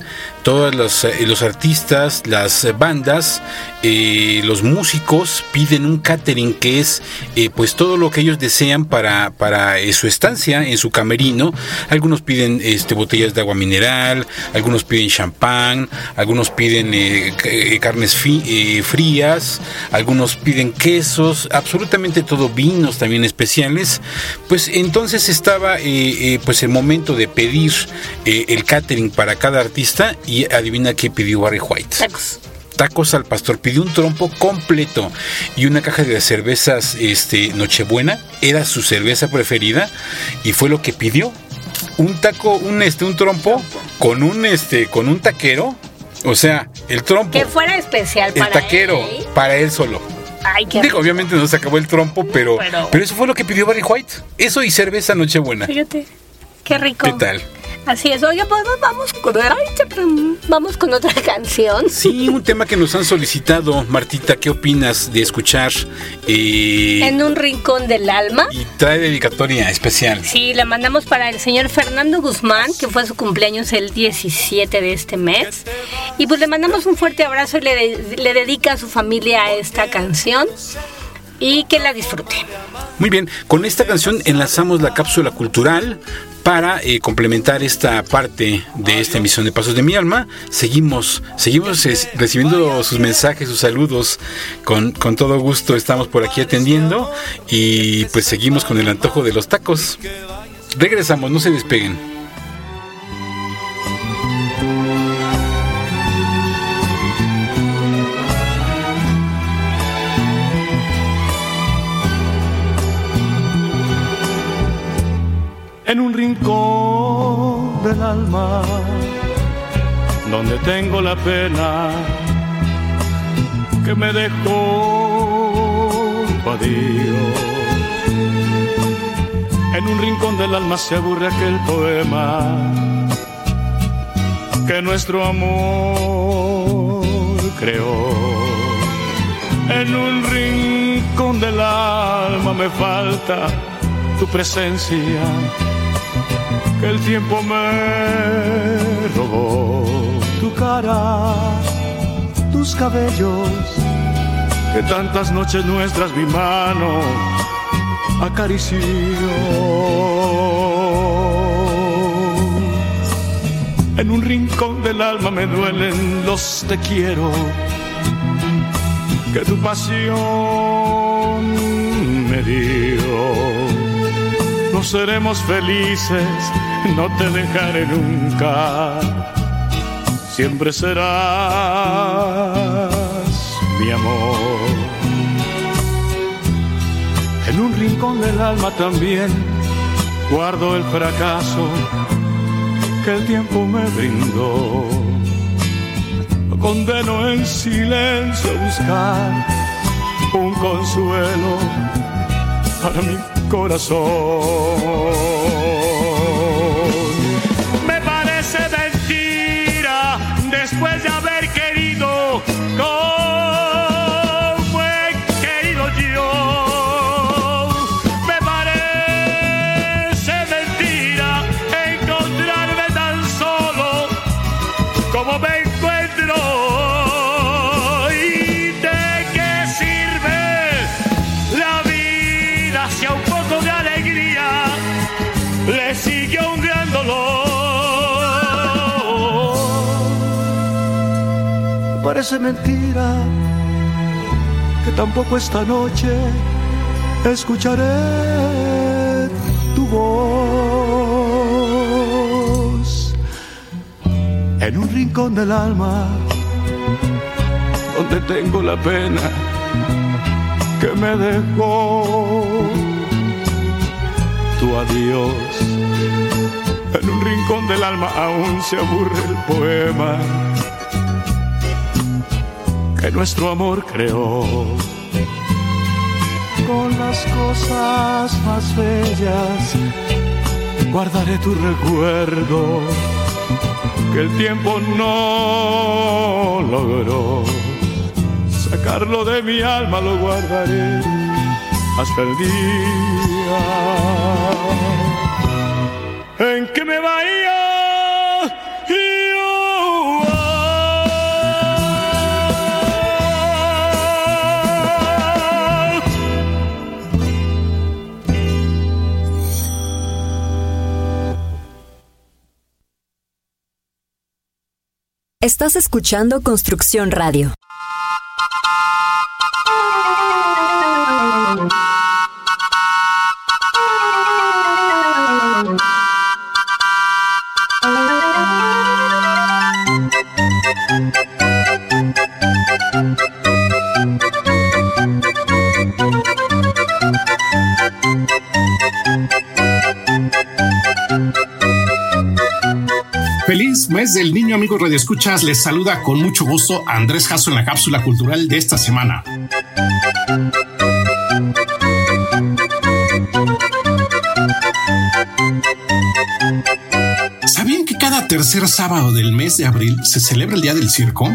todos los, eh, los artistas, las bandas, eh, los músicos piden un catering que es eh, pues todo lo que ellos desean para, para eh, su estancia en su camerino. Algunos piden este, botellas de agua mineral, algunos piden champán, algunos piden eh, eh, carnes fi, eh, frías, algunos piden quesos, absolutamente todo, vinos también especiales. Pues entonces estaba eh, eh, pues el momento de pedir eh, el catering para cada artista, y adivina qué pidió Barry White. Tacos. Tacos al pastor. Pidió un trompo completo y una caja de cervezas este, Nochebuena. Era su cerveza preferida y fue lo que pidió. Un taco, un este, un trompo con un este, con un taquero. O sea, el trompo. Que fuera especial para el taquero, él. para él solo. Ay, qué Digo, obviamente no se acabó el trompo, pero, pero pero eso fue lo que pidió Barry White. Eso y cerveza Nochebuena. Fíjate, qué rico. ¿Qué tal? Así es. Oiga, pues vamos con, vamos con otra canción. Sí, un tema que nos han solicitado. Martita, ¿qué opinas de escuchar? Eh, En un rincón del alma. Y trae dedicatoria especial. Sí, la mandamos para el señor Fernando Guzmán, que fue su cumpleaños el diecisiete de este mes. Y pues le mandamos un fuerte abrazo y le, de, le dedica a su familia a esta canción. Y que la disfrute. Muy bien, con esta canción enlazamos la cápsula cultural para eh, complementar esta parte de esta emisión de Pasos de mi Alma. Seguimos, seguimos es, recibiendo sus mensajes, sus saludos, con, con todo gusto estamos por aquí atendiendo y pues seguimos con el antojo de los tacos. Regresamos, no se despeguen. En un rincón del alma, donde tengo la pena que me dejó tu adiós. En un rincón del alma se aburre aquel poema que nuestro amor creó. En un rincón del alma me falta tu presencia, que el tiempo me robó. Tu cara, tus cabellos, que tantas noches nuestras mi mano acarició. En un rincón del alma me duelen los te quiero, que tu pasión me dio. No seremos felices, no te dejaré nunca, siempre serás mi amor. En un rincón del alma también guardo el fracaso que el tiempo me brindó. Lo condeno en silencio a buscar un consuelo para mi corazón. Me parece mentira, después de haber querido como he querido yo. Me parece mentira encontrarme tan solo como me encuentro. ¿Y de qué sirve la vida si a un poco de alegría le sigue un gran dolor? Parece mentira que tampoco esta noche escucharé tu voz. En un rincón del alma donde tengo la pena que me dejó tu adiós. En un rincón del alma aún se aburre el poema que nuestro amor creó. Con las cosas más bellas guardaré tu recuerdo que el tiempo no logró. Sacarlo de mi alma lo guardaré hasta el día en que me vaya yo. Estás escuchando Construcción Radio. Feliz mes del niño, amigos radioescuchas. Les saluda con mucho gusto Andrés Jasso en la cápsula cultural de esta semana. ¿Sabían que cada tercer sábado del mes de abril se celebra el Día del Circo?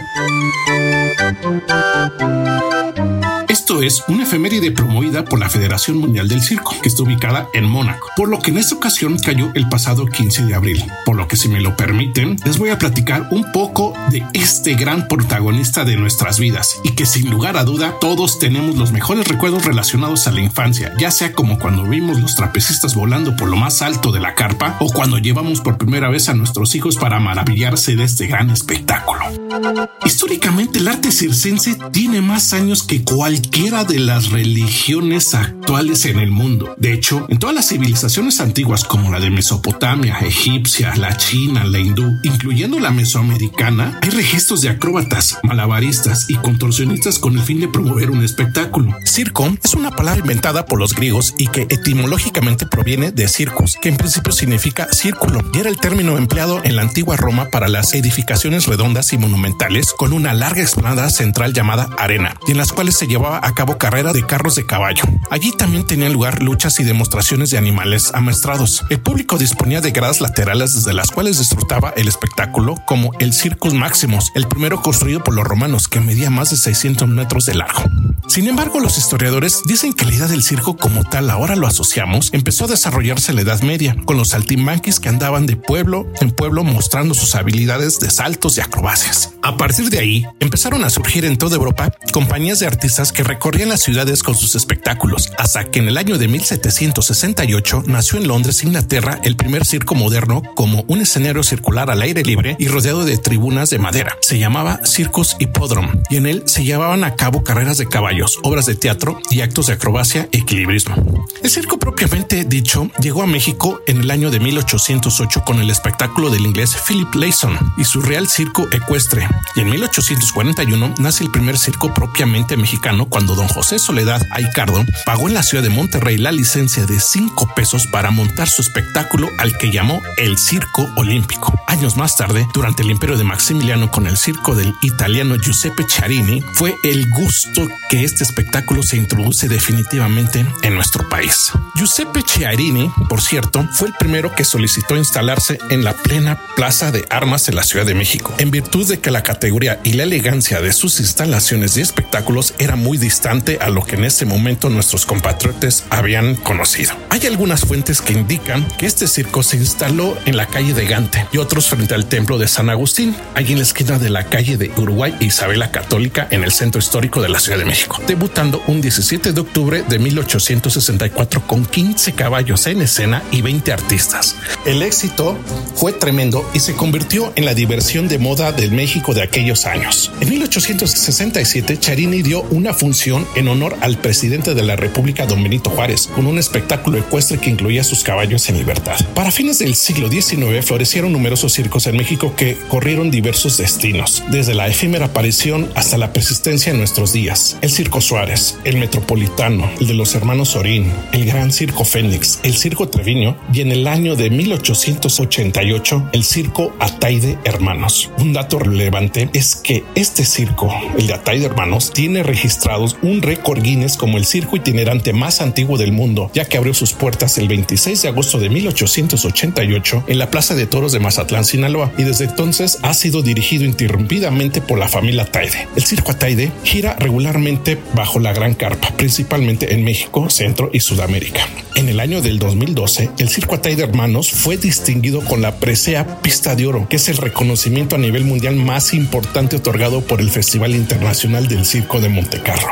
Esto es una efeméride promovida por la Federación Mundial del Circo, que está ubicada en Mónaco, por lo que en esta ocasión cayó el pasado quince de abril. Por lo que, si me lo permiten, les voy a platicar un poco de este gran protagonista de nuestras vidas y que, sin lugar a duda, todos tenemos los mejores recuerdos relacionados a la infancia, ya sea como cuando vimos los trapecistas volando por lo más alto de la carpa o cuando llevamos por primera vez a nuestros hijos para maravillarse de este gran espectáculo. Históricamente, el arte circense tiene más años que cualquiera de las religiones actuales en el mundo. De hecho, en todas las civilizaciones antiguas como la de Mesopotamia, egipcia, la china, la hindú, incluyendo la mesoamericana, hay registros de acróbatas, malabaristas y contorsionistas con el fin de promover un espectáculo. Circo es una palabra inventada por los griegos y que etimológicamente proviene de circus, que en principio significa círculo, y era el término empleado en la antigua Roma para las edificaciones redondas y monumentales con una larga explanada central llamada arena, y en las cuales se llevaba a cabo carrera de carros de caballo. Allí también tenían lugar luchas y demostraciones de animales amaestrados. El público disponía de gradas laterales desde las cuales disfrutaba el espectáculo, como el Circus Maximus, el primero construido por los romanos, que medía más de seiscientos metros de largo. Sin embargo, los historiadores dicen que la idea del circo como tal, ahora lo asociamos, empezó a desarrollarse en la Edad Media, con los saltimbanquis que andaban de pueblo en pueblo mostrando sus habilidades de saltos y acrobacias. A partir de ahí, empezaron a surgir en toda Europa compañías de artistas que recorrían las ciudades con sus espectáculos, hasta que en el año de mil setecientos sesenta y ocho nació en Londres, Inglaterra, el primer circo moderno como un escenario circular al aire libre y rodeado de tribunas de madera. Se llamaba Circus Hippodrome y en él se llevaban a cabo carreras de caballos, obras de teatro y actos de acrobacia y equilibrismo. El circo propiamente dicho llegó a México en el año de mil ochocientos ocho con el espectáculo del inglés Philip Layson y su Real Circo Ecuestre, y en mil ochocientos cuarenta y uno nace el primer circo propiamente mexicano cuando don José Soledad Aicardo pagó en la ciudad de Monterrey la licencia de cinco pesos para montar su espectáculo, al que llamó el Circo Olímpico. Años más tarde, durante el imperio de Maximiliano, con el circo del italiano Giuseppe Chiarini, fue el gusto que este espectáculo se introduce definitivamente en nuestro país. Giuseppe Chiarini, por cierto, fue el primero que solicitó instalarse en la plena Plaza de Armas de la Ciudad de México, en virtud de que la categoría y la elegancia de sus instalaciones y espectáculos era muy distante a lo que en ese momento nuestros compatriotas habían conocido. Hay algunas fuentes que indican que este circo se instaló en la calle de Gante y otros frente al templo de San Agustín, allí en la esquina de la calle de Uruguay e Isabel la Católica, en el centro histórico de la Ciudad de México, debutando un diecisiete de octubre de mil ochocientos sesenta y cuatro con quince caballos en escena y veinte artistas. El éxito fue tremendo y se convirtió en la diversión de moda del México de aquellos años. En mil ochocientos sesenta y siete, Chiarini dio una función en honor al presidente de la República, don Benito Juárez, con un espectáculo ecuestre que incluía sus caballos en libertad. Para fines del siglo diecinueve florecieron numerosos circos en México que corrieron diversos destinos, desde la efímera aparición hasta la persistencia en nuestros días. El Circo Suárez, el Metropolitano, el de los hermanos Sorín, el Gran Circo Fénix, el Circo Treviño y en el año de mil ochocientos ochenta y ocho el Circo Ataide Hermanos. Un dato relevante es que este circo, el de Ataide Hermanos, tiene registrados un récord Guinness como el circo itinerante más antiguo del mundo, ya que abrió sus puertas el veintiséis de agosto de mil ochocientos ochenta y ocho en la Plaza de Toros de Mazatlán, Sinaloa, y desde entonces ha sido dirigido interrumpidamente por la familia Ataide. El circo Ataide gira regularmente bajo la Gran Carpa, principalmente en México, Centro y Sudamérica. En el año del dos mil doce, el Circo Ataide Hermanos fue distinguido con la presea Pista de Oro, que es el reconocimiento a nivel mundial más importante otorgado por el Festival Internacional del Circo de Montecarlo.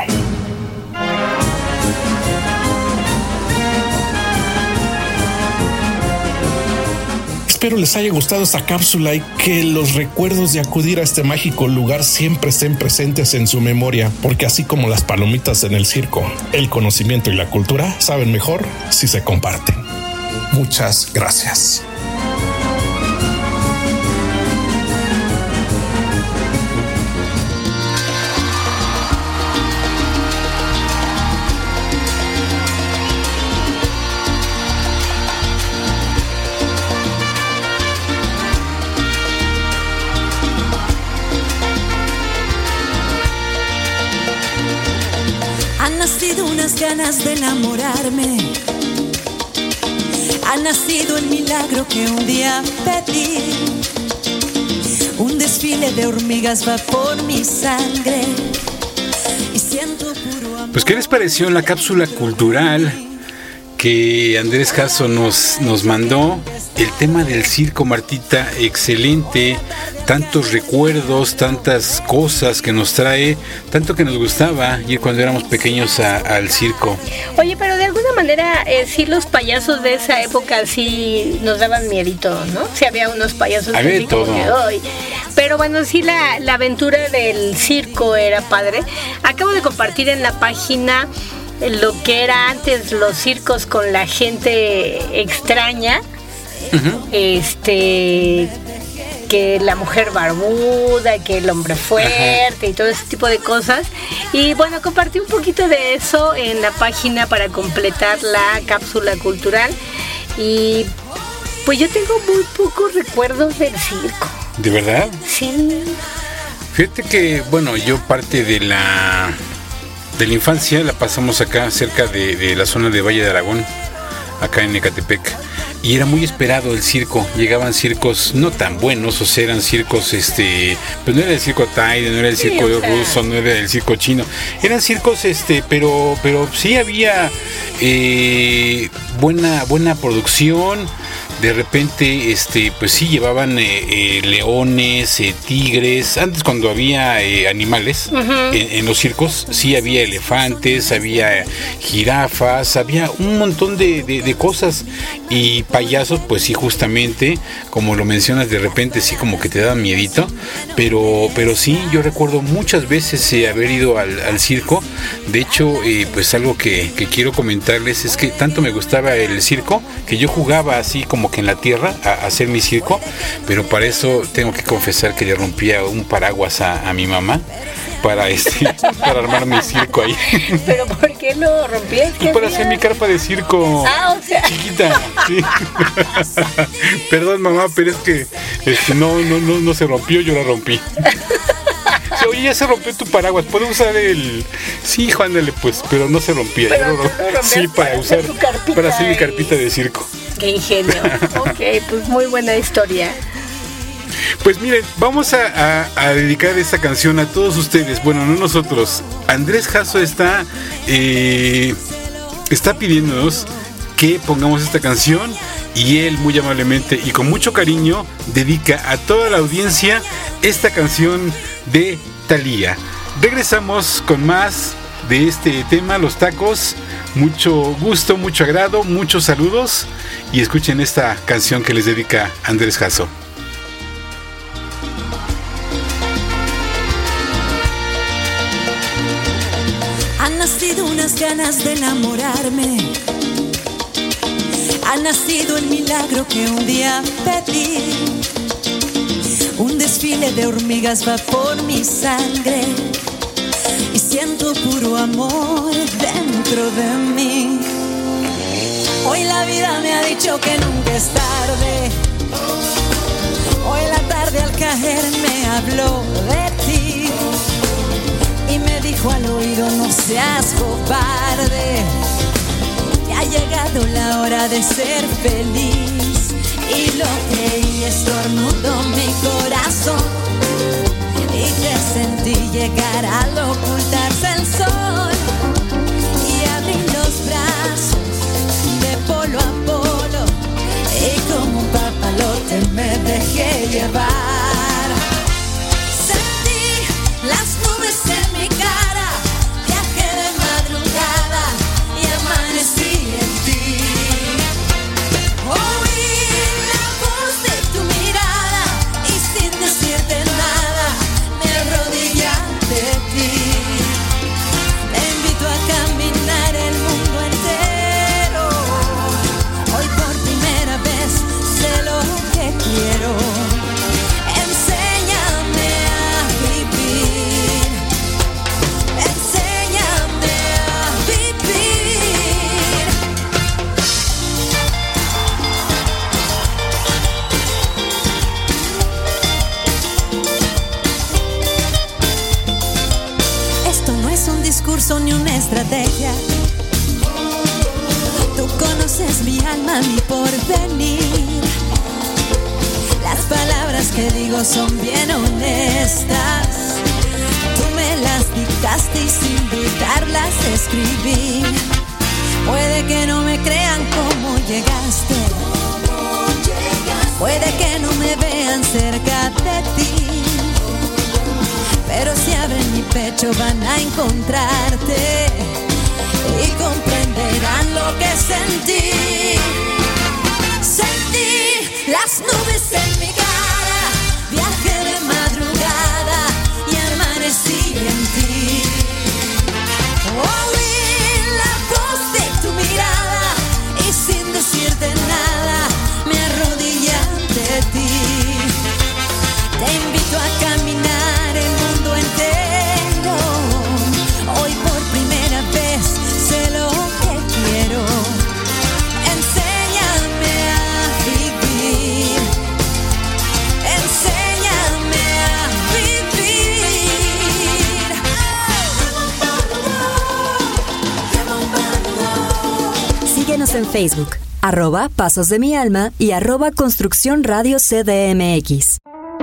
Espero les haya gustado esta cápsula y que los recuerdos de acudir a este mágico lugar siempre estén presentes en su memoria, porque así como las palomitas en el circo, el conocimiento y la cultura saben mejor si se comparten. Muchas gracias. Han nacido unas ganas de enamorarme. Ha nacido el milagro que un día pedí. Un desfile de hormigas va por mi sangre y siento puro amor. Pues, ¿qué les pareció la cápsula cultural que Andrés Caso nos, nos mandó? El tema del circo, Martita, excelente. Tantos recuerdos, tantas cosas que nos trae, tanto que nos gustaba ir cuando éramos pequeños a, al circo. Oye, pero de alguna manera eh, sí los payasos de esa época sí nos daban miedito, ¿no? Sí había unos payasos había que de todo. Que hoy. Pero bueno, sí la, la aventura del circo era padre. Acabo de compartir en la página lo que era antes los circos con la gente extraña. Uh-huh. Este, que la mujer barbuda, que el hombre fuerte. Ajá. Y todo ese tipo de cosas. Y bueno, compartí un poquito de eso en la página para completar la cápsula cultural. Y pues yo tengo muy pocos recuerdos del circo. ¿De verdad? Sí. Fíjate que, bueno, yo parte de la de la infancia la pasamos acá cerca de, de la zona de Valle de Aragón, acá en Ecatepec. Y era muy esperado el circo. Llegaban circos no tan buenos, o sea, eran circos, este, pues no era el circo Taide, no era el circo sí, o sea. ruso, no era el circo chino. Eran circos, este, pero, pero sí había eh, buena, buena producción. De repente, este, pues sí llevaban eh, eh, leones, eh, tigres. Antes, cuando había eh, animales uh-huh. en, en los circos, sí había elefantes, había jirafas, había un montón de, de, de cosas. Y payasos, pues sí, justamente, como lo mencionas, de repente sí como que te daban miedito. Pero, pero sí, yo recuerdo muchas veces eh, haber ido al, al circo. De hecho, eh, pues algo que, que quiero comentarles es que tanto me gustaba el circo que yo jugaba así como que en la tierra a, a hacer mi circo, pero para eso tengo que confesar que le rompía un paraguas a, a mi mamá para este para armar mi circo ahí. ¿Pero por qué lo rompías? Pues para hacer mi carpa de circo ah, o sea. chiquita. Sí. Perdón, mamá, pero es que este, no, no, no, no se rompió, yo la rompí. Sí, oye, ya se rompió tu paraguas, ¿puedo usar el...? Sí, hijo, ándale pues, pero no se rompía. Pero yo lo romp... Sí, para, para usar, para hacer mi carpita de circo. Qué ingenio. Ok, pues muy buena historia. Pues miren, vamos a, a, a dedicar esta canción a todos ustedes. Bueno, no nosotros. Andrés Caso está eh, está pidiéndonos que pongamos esta canción y él muy amablemente y con mucho cariño dedica a toda la audiencia esta canción de Thalía. Regresamos con más de este tema, los tacos. Mucho gusto, mucho agrado, muchos saludos y escuchen esta canción que les dedica Andrés Caso. Han nacido unas ganas de enamorarme. Ha nacido el milagro que un día pedí. Un desfile de hormigas va por mi sangre y siento puro amor dentro de mí. Hoy la vida me ha dicho que nunca es tarde. Hoy la tarde al caer me habló de ti y me dijo al oído: no seas cobarde, que ha llegado la hora de ser feliz. Y lo creí, estornudó mi corazón y te sentí llegar al ocultarse el sol. Y abrí los brazos de polo a polo y como un papalote me dejé llevar. Sentí las nubes en mi cara, viajé de madrugada y amanecí en ti. Oí la voz de recurso ni una estrategia. Tú conoces mi alma, mi porvenir. Las palabras que digo son bien honestas. Tú me las dictaste y sin dudarlas escribí. Puede que no me crean cómo llegaste. Puede que no me vean cerca de ti. Pero si abren mi pecho van a encontrarte y comprenderán lo que sentí. Sentí las nubes en mi cara, viajé de madrugada y amanecí en ti. Oí la voz de tu mirada y sin decirte nada me arrodillé ante ti. Te invito a caminar el mundo entero. Hoy por primera vez sé lo que quiero. Enséñame a vivir. Enséñame a vivir. Síguenos en Facebook, arroba Pasos de mi Alma y arroba Construcción Radio C D M X.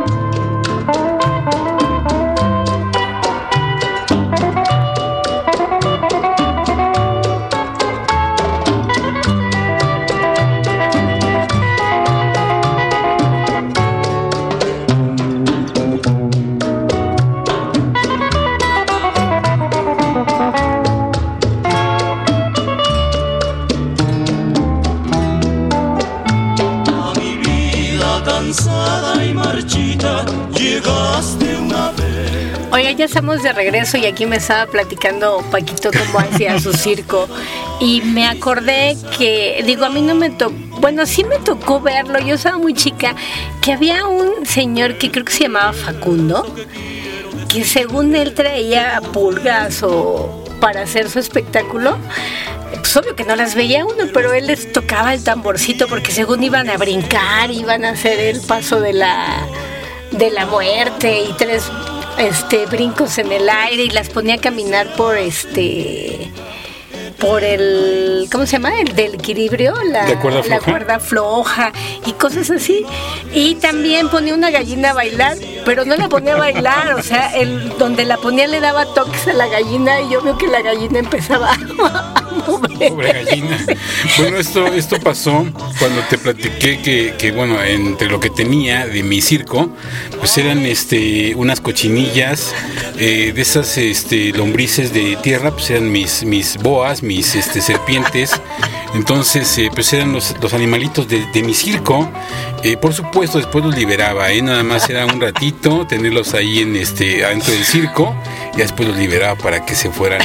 Oiga, ya estamos de regreso y aquí me estaba platicando Paquito cómo hacía su circo y me acordé que, digo, a mí no me tocó, bueno, sí me tocó verlo, yo estaba muy chica, que había un señor que creo que se llamaba Facundo, que según él traía pulgas o para hacer su espectáculo. Pues obvio que no las veía uno, pero él les tocaba el tamborcito porque según iban a brincar, iban a hacer el paso de la de la muerte y tres este brincos en el aire y las ponía a caminar por este por el, ¿cómo se llama? El del equilibrio, la, ¿La cuerda floja? la cuerda floja y cosas así. Y también ponía una gallina a bailar, pero no la ponía a bailar, o sea, el, donde la ponía le daba toques a la gallina y yo veo que la gallina empezaba a mover. Pobre gallina. Bueno, esto, esto pasó cuando te platiqué que, que, bueno, entre lo que tenía de mi circo, pues eran este unas cochinillas, eh, de esas este, lombrices de tierra, pues eran mis, mis boas, mis este, serpientes. Entonces, eh, pues eran los, los animalitos de, de mi circo. Eh, por supuesto, después los liberaba, ¿eh? Nada más era un ratito tenerlos ahí en este adentro del circo y después los liberaba para que se fueran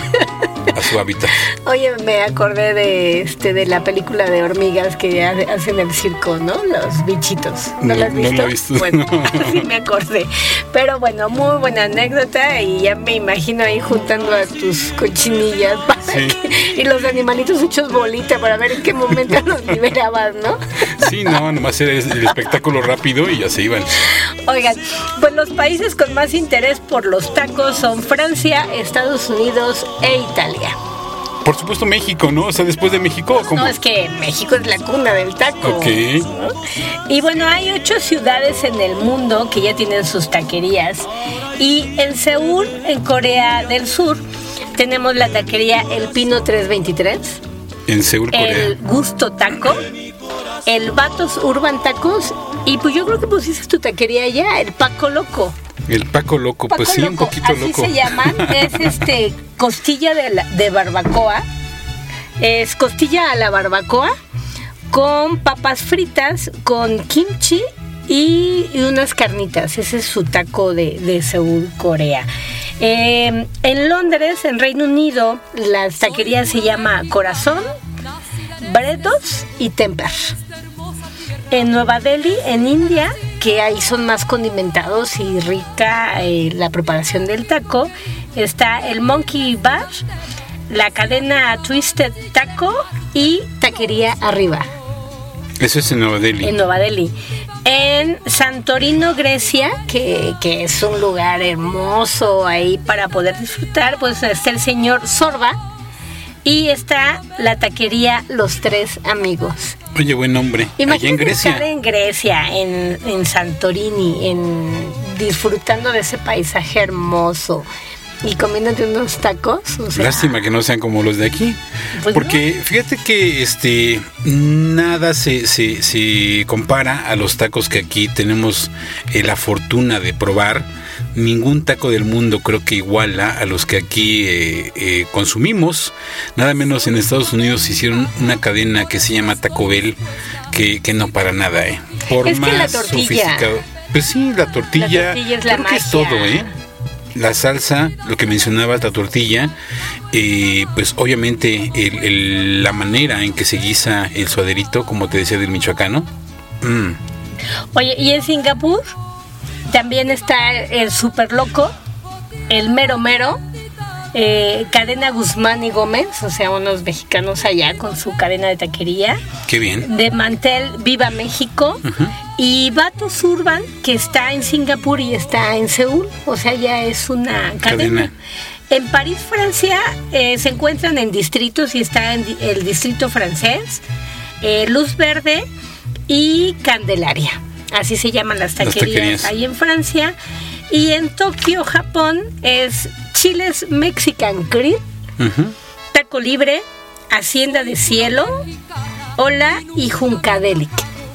a su hábitat. Oye, me acordé de este de la película de hormigas que hacen el circo, ¿no? Los bichitos. ¿No, no lo has visto? No lo he visto. Bueno, no. sí me acordé. Pero bueno, muy buena anécdota y ya me imagino ahí juntando a tus cochinillas para sí. que, y los animalitos hechos bolita para ver en qué momento los liberabas, ¿no? Sí, no, nomás era el espectáculo rápido y ya se iban. Oigan, pues los países con más interés por los tacos son Francia, Estados Unidos e Italia. Por supuesto México, ¿no? O sea, después de México, ¿cómo? No, es que México es la cuna del taco. Ok. ¿No? Y bueno, hay ocho ciudades en el mundo que ya tienen sus taquerías. Y en Seúl, en Corea del Sur, tenemos la taquería El Pino trescientos veintitrés. En Seúl, Corea. El Gusto Taco. El Vatos Urban Tacos. Y pues yo creo que pusiste tu taquería allá, el Paco Loco. El Paco Loco, Paco pues sí, Loco, un poquito así loco. se llaman, es este costilla de, la, de barbacoa, es costilla a la barbacoa con papas fritas, con kimchi y, y unas carnitas. Ese es su taco de, de Seúl, Corea. Eh, en Londres, en Reino Unido, la taquería se llama Corazón, Bredos y Temper. En Nueva Delhi, en India, que ahí son más condimentados y rica eh, la preparación del taco, está el Monkey Bar, la cadena Twisted Taco y Taquería Arriba. Eso es en Nueva Delhi. En Nueva Delhi. En Santorino, Grecia, que, que es un lugar hermoso ahí para poder disfrutar, pues está el señor Sorba y está la taquería Los Tres Amigos. Oye, buen nombre. Imagínate allá en Grecia. Estar en Grecia, en, en Santorini, en, disfrutando de ese paisaje hermoso y comiéndote unos tacos. O sea, lástima que no sean como los de aquí. Pues porque no. Fíjate que este nada se, se, se compara a los tacos que aquí tenemos eh, la fortuna de probar. Ningún taco del mundo creo que iguala a los que aquí eh, eh, consumimos. Nada menos en Estados Unidos hicieron una cadena que se llama Taco Bell, que, que no para nada, eh. Por es más que la tortilla. sofisticado. Pues sí, la tortilla. La tortilla es la creo que magia. es todo, eh. La salsa, lo que mencionaba, la tortilla, eh, pues obviamente el, el, la manera en que se guisa el suaderito, como te decía, del michoacano. Mm. Oye, y en Singapur también está el Super Loco, el Mero Mero, eh, Cadena Guzmán y Gómez, o sea, unos mexicanos allá con su cadena de taquería. Qué bien. De Mantel Viva México. Uh-huh. Y Batos Urban, que está en Singapur y está en Seúl, o sea, ya es una cadena. cadena. En París, Francia, eh, se encuentran en distritos y está en el distrito francés, eh, Luz Verde y Candelaria. Así se llaman las taquerías, las taquerías ahí en Francia. Y en Tokio, Japón, es Chiles Mexican Grill, uh-huh. Taco Libre, Hacienda de Cielo, Hola y Juncadelic.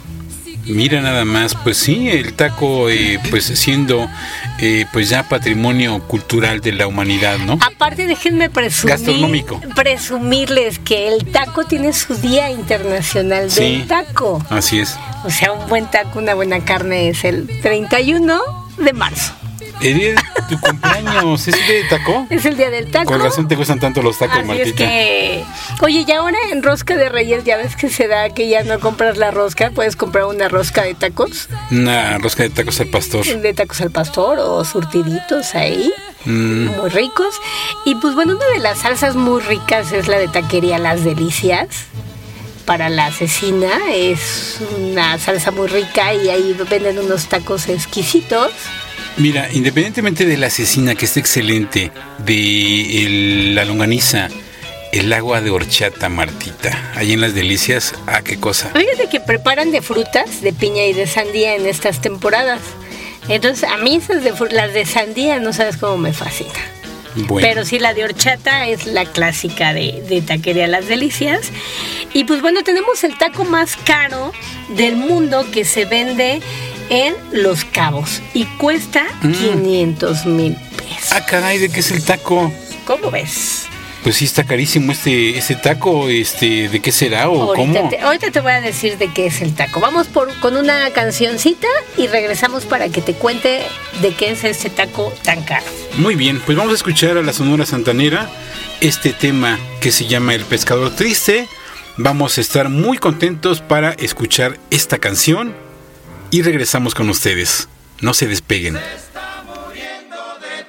Mira nada más, pues sí, el taco eh, pues siendo eh, pues ya patrimonio cultural de la humanidad, ¿no? Aparte, déjenme presumir, gastronómico. presumirles que el taco tiene su Día Internacional sí, del Taco. Así es. O sea, un buen taco, una buena carne es el treinta y uno de marzo. El día de tu cumpleaños, ¿es el día del taco? Es el día del taco. Con razón te gustan tanto los tacos, Así Martita. Es que... Oye, y ahora en rosca de Reyes, ya ves que se da que ya no compras la rosca, puedes comprar una rosca de tacos. Una rosca de tacos al pastor. De tacos al pastor o surtiditos ahí, mm. muy ricos. Y pues bueno, una de las salsas muy ricas es la de taquería Las Delicias. Para la cecina, es una salsa muy rica y ahí venden unos tacos exquisitos. Mira, independientemente de la cecina, que está excelente, de el, la longaniza, el agua de horchata, Martita, ahí en Las Delicias, ah, qué cosa. Fíjate que preparan de frutas, de piña y de sandía en estas temporadas. Entonces, a mí esas de las de sandía, no sabes cómo me fascina. Bueno. Pero sí, la de horchata es la clásica de, de taquería Las Delicias. Y pues bueno, tenemos el taco más caro del mundo que se vende en Los Cabos y cuesta mm. quinientos mil pesos. Ah, caray, ¿de qué es el taco? ¿Cómo ves? Pues sí, está carísimo este, este taco, este, ¿de qué será o ahorita cómo? Te, ahorita te voy a decir de qué es el taco. Vamos por, con una cancioncita y regresamos para que te cuente de qué es este taco tan caro. Muy bien, pues vamos a escuchar a la Sonora Santanera este tema que se llama El Pescador Triste. Vamos a estar muy contentos para escuchar esta canción y regresamos con ustedes. No se despeguen. Se está muriendo de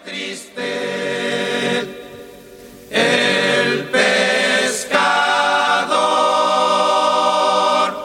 triste el pescador.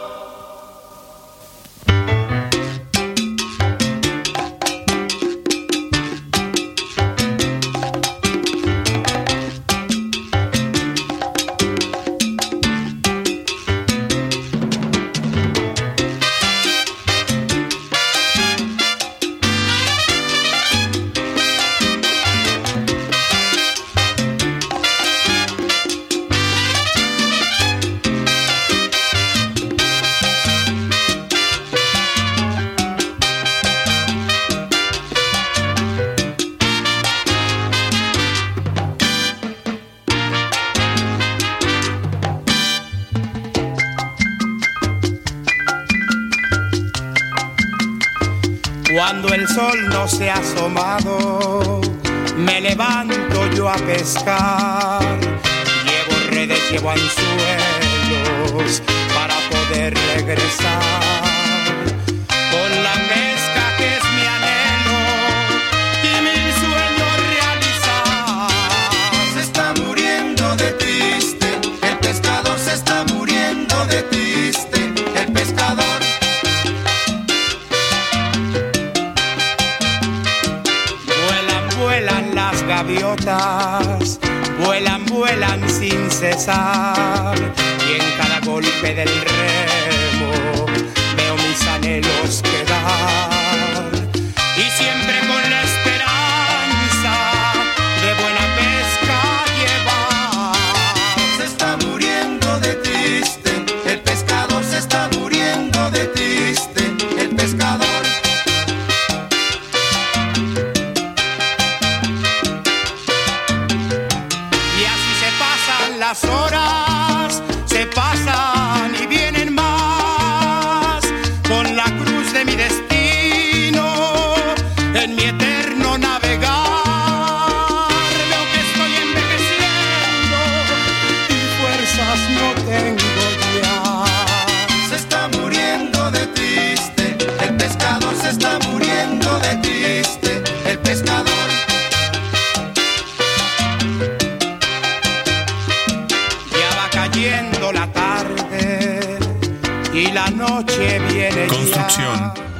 Cuando el sol no se ha asomado, me levanto yo a pescar. Llevo redes, llevo anzuelos para poder regresar. Con la pesca que es mi anhelo y mi sueño realizar. Se está muriendo de triste, el pescador se está muriendo de triste, el pescador. las gaviotas vuelan, vuelan sin cesar, y en cada golpe del remo veo mis anhelos quedar, y siempre con la esperanza de buena pesca llevar. Se está muriendo de triste, el pescador se está muriendo de triste, el pescador. Las horas se pasan y vienen más, con la cruz de mi destino en mi eterno navegar. Veo que estoy envejeciendo y fuerzas no tengo ya. Se está muriendo de triste, el pescador se está muriendo de triste, el pescador. Cayendo la tarde y la noche viene. Construcción. Ya.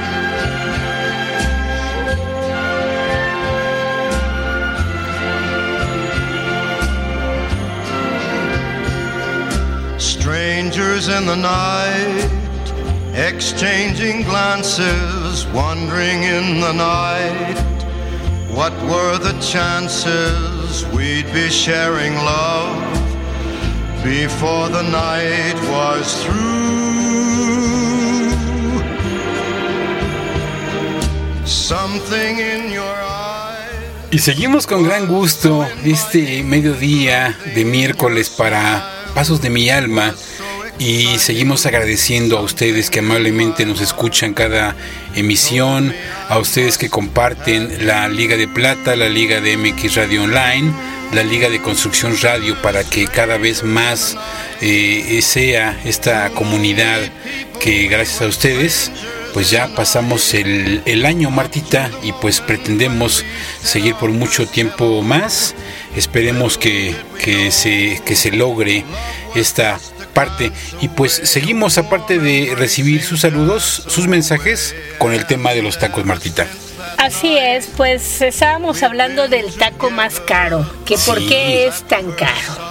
Strangers in the night, exchanging glances, wandering in the night. What were the chances we'd be sharing love before the night was through? Something in your eyes. Y seguimos con gran gusto este mediodía de miércoles para Pasos de mi Alma, y seguimos agradeciendo a ustedes que amablemente nos escuchan cada emisión, a ustedes que comparten la Liga de Plata, la Liga de M X Radio Online, la Liga de Construcción Radio, para que cada vez más eh, sea esta comunidad que gracias a ustedes pues ya pasamos el, el año, Martita, y pues pretendemos seguir por mucho tiempo más. Esperemos que, que, se, que se logre esta parte, y pues seguimos, aparte de recibir sus saludos, sus mensajes, con el tema de los tacos, Martita. Así es, pues estábamos hablando del taco más caro, que sí. ¿Por qué es tan caro?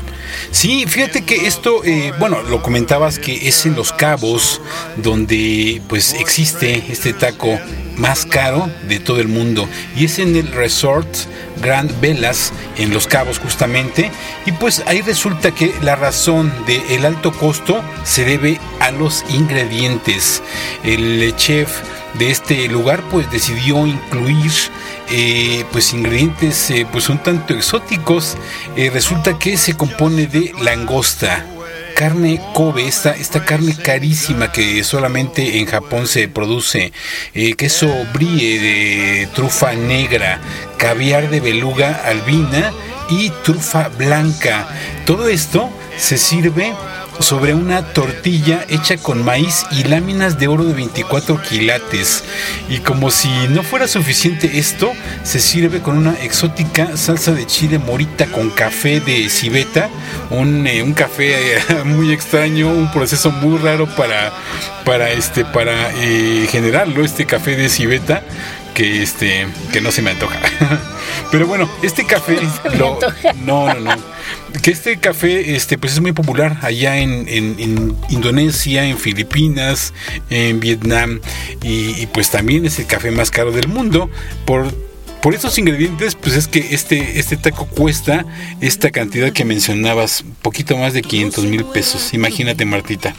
Sí, fíjate que esto, eh, bueno, lo comentabas que es en Los Cabos donde pues existe este taco más caro de todo el mundo, y es en el Resort Grand Velas en Los Cabos justamente, y pues ahí resulta que la razón del alto costo se debe a los ingredientes. El chef de este lugar pues decidió incluir eh, pues ingredientes eh, pues un tanto exóticos. Eh, resulta que se compone de langosta, carne Kobe, esta, esta carne carísima que solamente en Japón se produce, eh, queso brie de trufa negra, caviar de beluga albina y trufa blanca. Todo esto se sirve sobre una tortilla hecha con maíz y láminas de oro de veinticuatro quilates. Y como si no fuera suficiente esto, se sirve con una exótica salsa de chile morita con café de civeta, un, eh, un café eh, muy extraño, un proceso muy raro para, para, este, para eh, generarlo, este café de civeta, que este que no se me antoja. Pero bueno, este café lo, no, no, no. Que este café este pues es muy popular allá en, en, en Indonesia, en Filipinas, en Vietnam, y, y pues también es el café más caro del mundo. Por Por estos ingredientes, pues es que este, este taco cuesta esta cantidad que mencionabas, poquito más de quinientos mil pesos. Imagínate, Martita.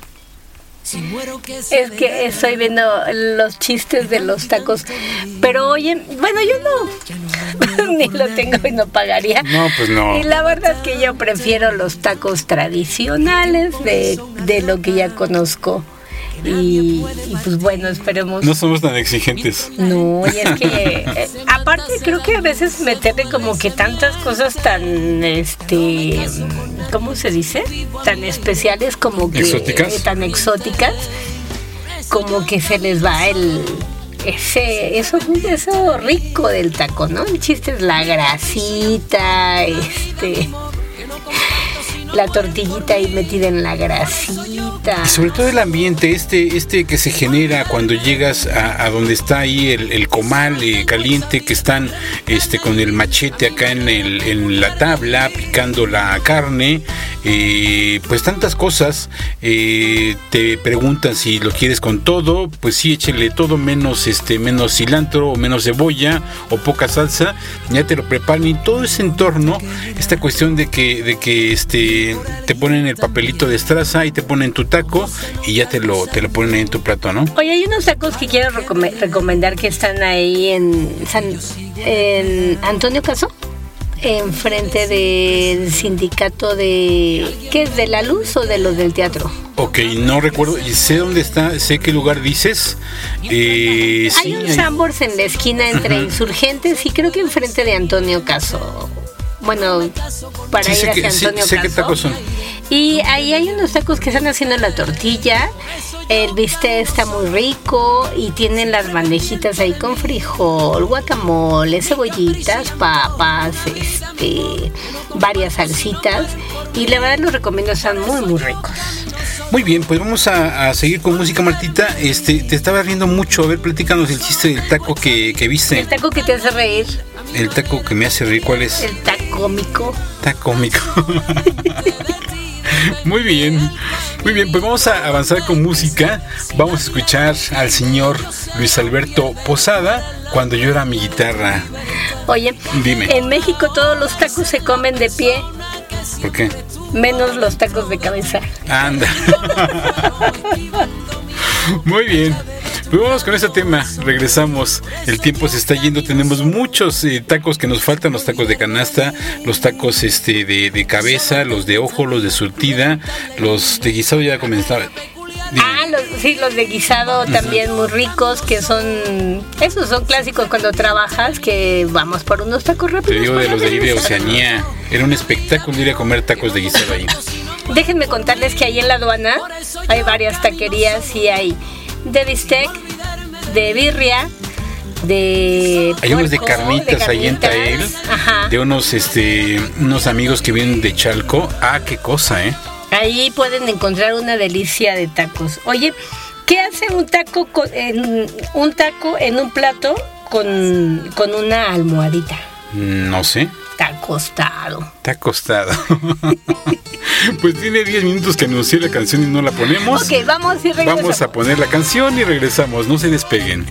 Es que estoy viendo los chistes de los tacos, pero oye, bueno, yo no ni lo tengo y no pagaría. No, pues no. Y la verdad es que yo prefiero los tacos tradicionales de, de lo que ya conozco. Y, y pues bueno, esperemos. No somos tan exigentes. No, y es que eh, aparte creo que a veces meterle como que tantas cosas tan, este, ¿cómo se dice? Tan especiales, como que exóticas. Eh, tan exóticas, como que se les va el ese eso eso rico del taco, ¿no? El chiste es la grasita, este. la tortillita ahí metida en la grasita. Y sobre todo el ambiente, este, este que se genera cuando llegas a, a donde está ahí el, el comal eh, caliente, que están este, con el machete acá en, el, en la tabla, picando la carne, eh, pues tantas cosas. Eh, te preguntan si lo quieres con todo, pues sí, échale todo menos, este, menos cilantro o menos cebolla o poca salsa, ya te lo preparan y todo ese entorno, esta cuestión de que, de que este, te ponen el papelito de estraza y te ponen tu taco y ya te lo, te lo ponen ahí en tu plato, ¿no? Oye, hay unos tacos que quiero recom- recomendar que están ahí en, San, en Antonio Caso, enfrente del sindicato de... ¿Qué es? ¿De la luz o de los del teatro? Ok, no recuerdo, sé dónde está, sé qué lugar dices. Eh, hay sí, un hay... Sambors en la esquina entre uh-huh. Insurgentes y creo que enfrente de Antonio Caso. Bueno, para sí, ir sé hacia que, Antonio sí, sé Caso. qué tacos son. Y ahí hay unos tacos que están haciendo la tortilla. El bistec está muy rico y tienen las bandejitas ahí con frijol, guacamole, cebollitas, papas, este, varias salsitas. Y la verdad los recomiendo, están muy, muy ricos. Muy bien, pues vamos a, a seguir con música, Martita. Este, te estaba riendo mucho. A ver, platícanos el chiste del taco que, que viste. El taco que te hace reír. El taco que me hace reír, ¿cuál es? El tacómico. Tacómico. Muy bien, muy bien, pues vamos a avanzar con música. Vamos a escuchar al señor Luis Alberto Posada, Cuando llora mi guitarra. Oye, dime. En México todos los tacos se comen de pie. ¿Por qué? Menos los tacos de cabeza. Anda. Muy bien. Pues vamos con este tema, regresamos, el tiempo se está yendo, tenemos muchos eh, tacos que nos faltan, los tacos de canasta, los tacos este de, de cabeza, los de ojo, los de surtida, los de guisado ya comenzaba. Ah, los, sí, los de guisado también uh-huh. muy ricos, que son, esos son clásicos cuando trabajas, que vamos por unos tacos rápidos. Te digo de los de ahí de Oceanía, era un espectáculo ir a comer tacos de guisado ahí. Déjenme contarles que ahí en la aduana hay varias taquerías y hay de bistec, de birria, de hay puerco, unos de carnitas, de carnitas ahí en Tael, ajá. de unos este unos amigos que vienen de Chalco. Ah, qué cosa, ¿eh? Ahí pueden encontrar una delicia de tacos. Oye, ¿qué hace un taco con, en un taco en un plato con, con una almohadita? No sé. Está acostado. Está acostado. Pues tiene diez minutos que anuncié la canción y no la ponemos. Ok, vamos y regresamos. Vamos a poner la canción y regresamos. No se despeguen.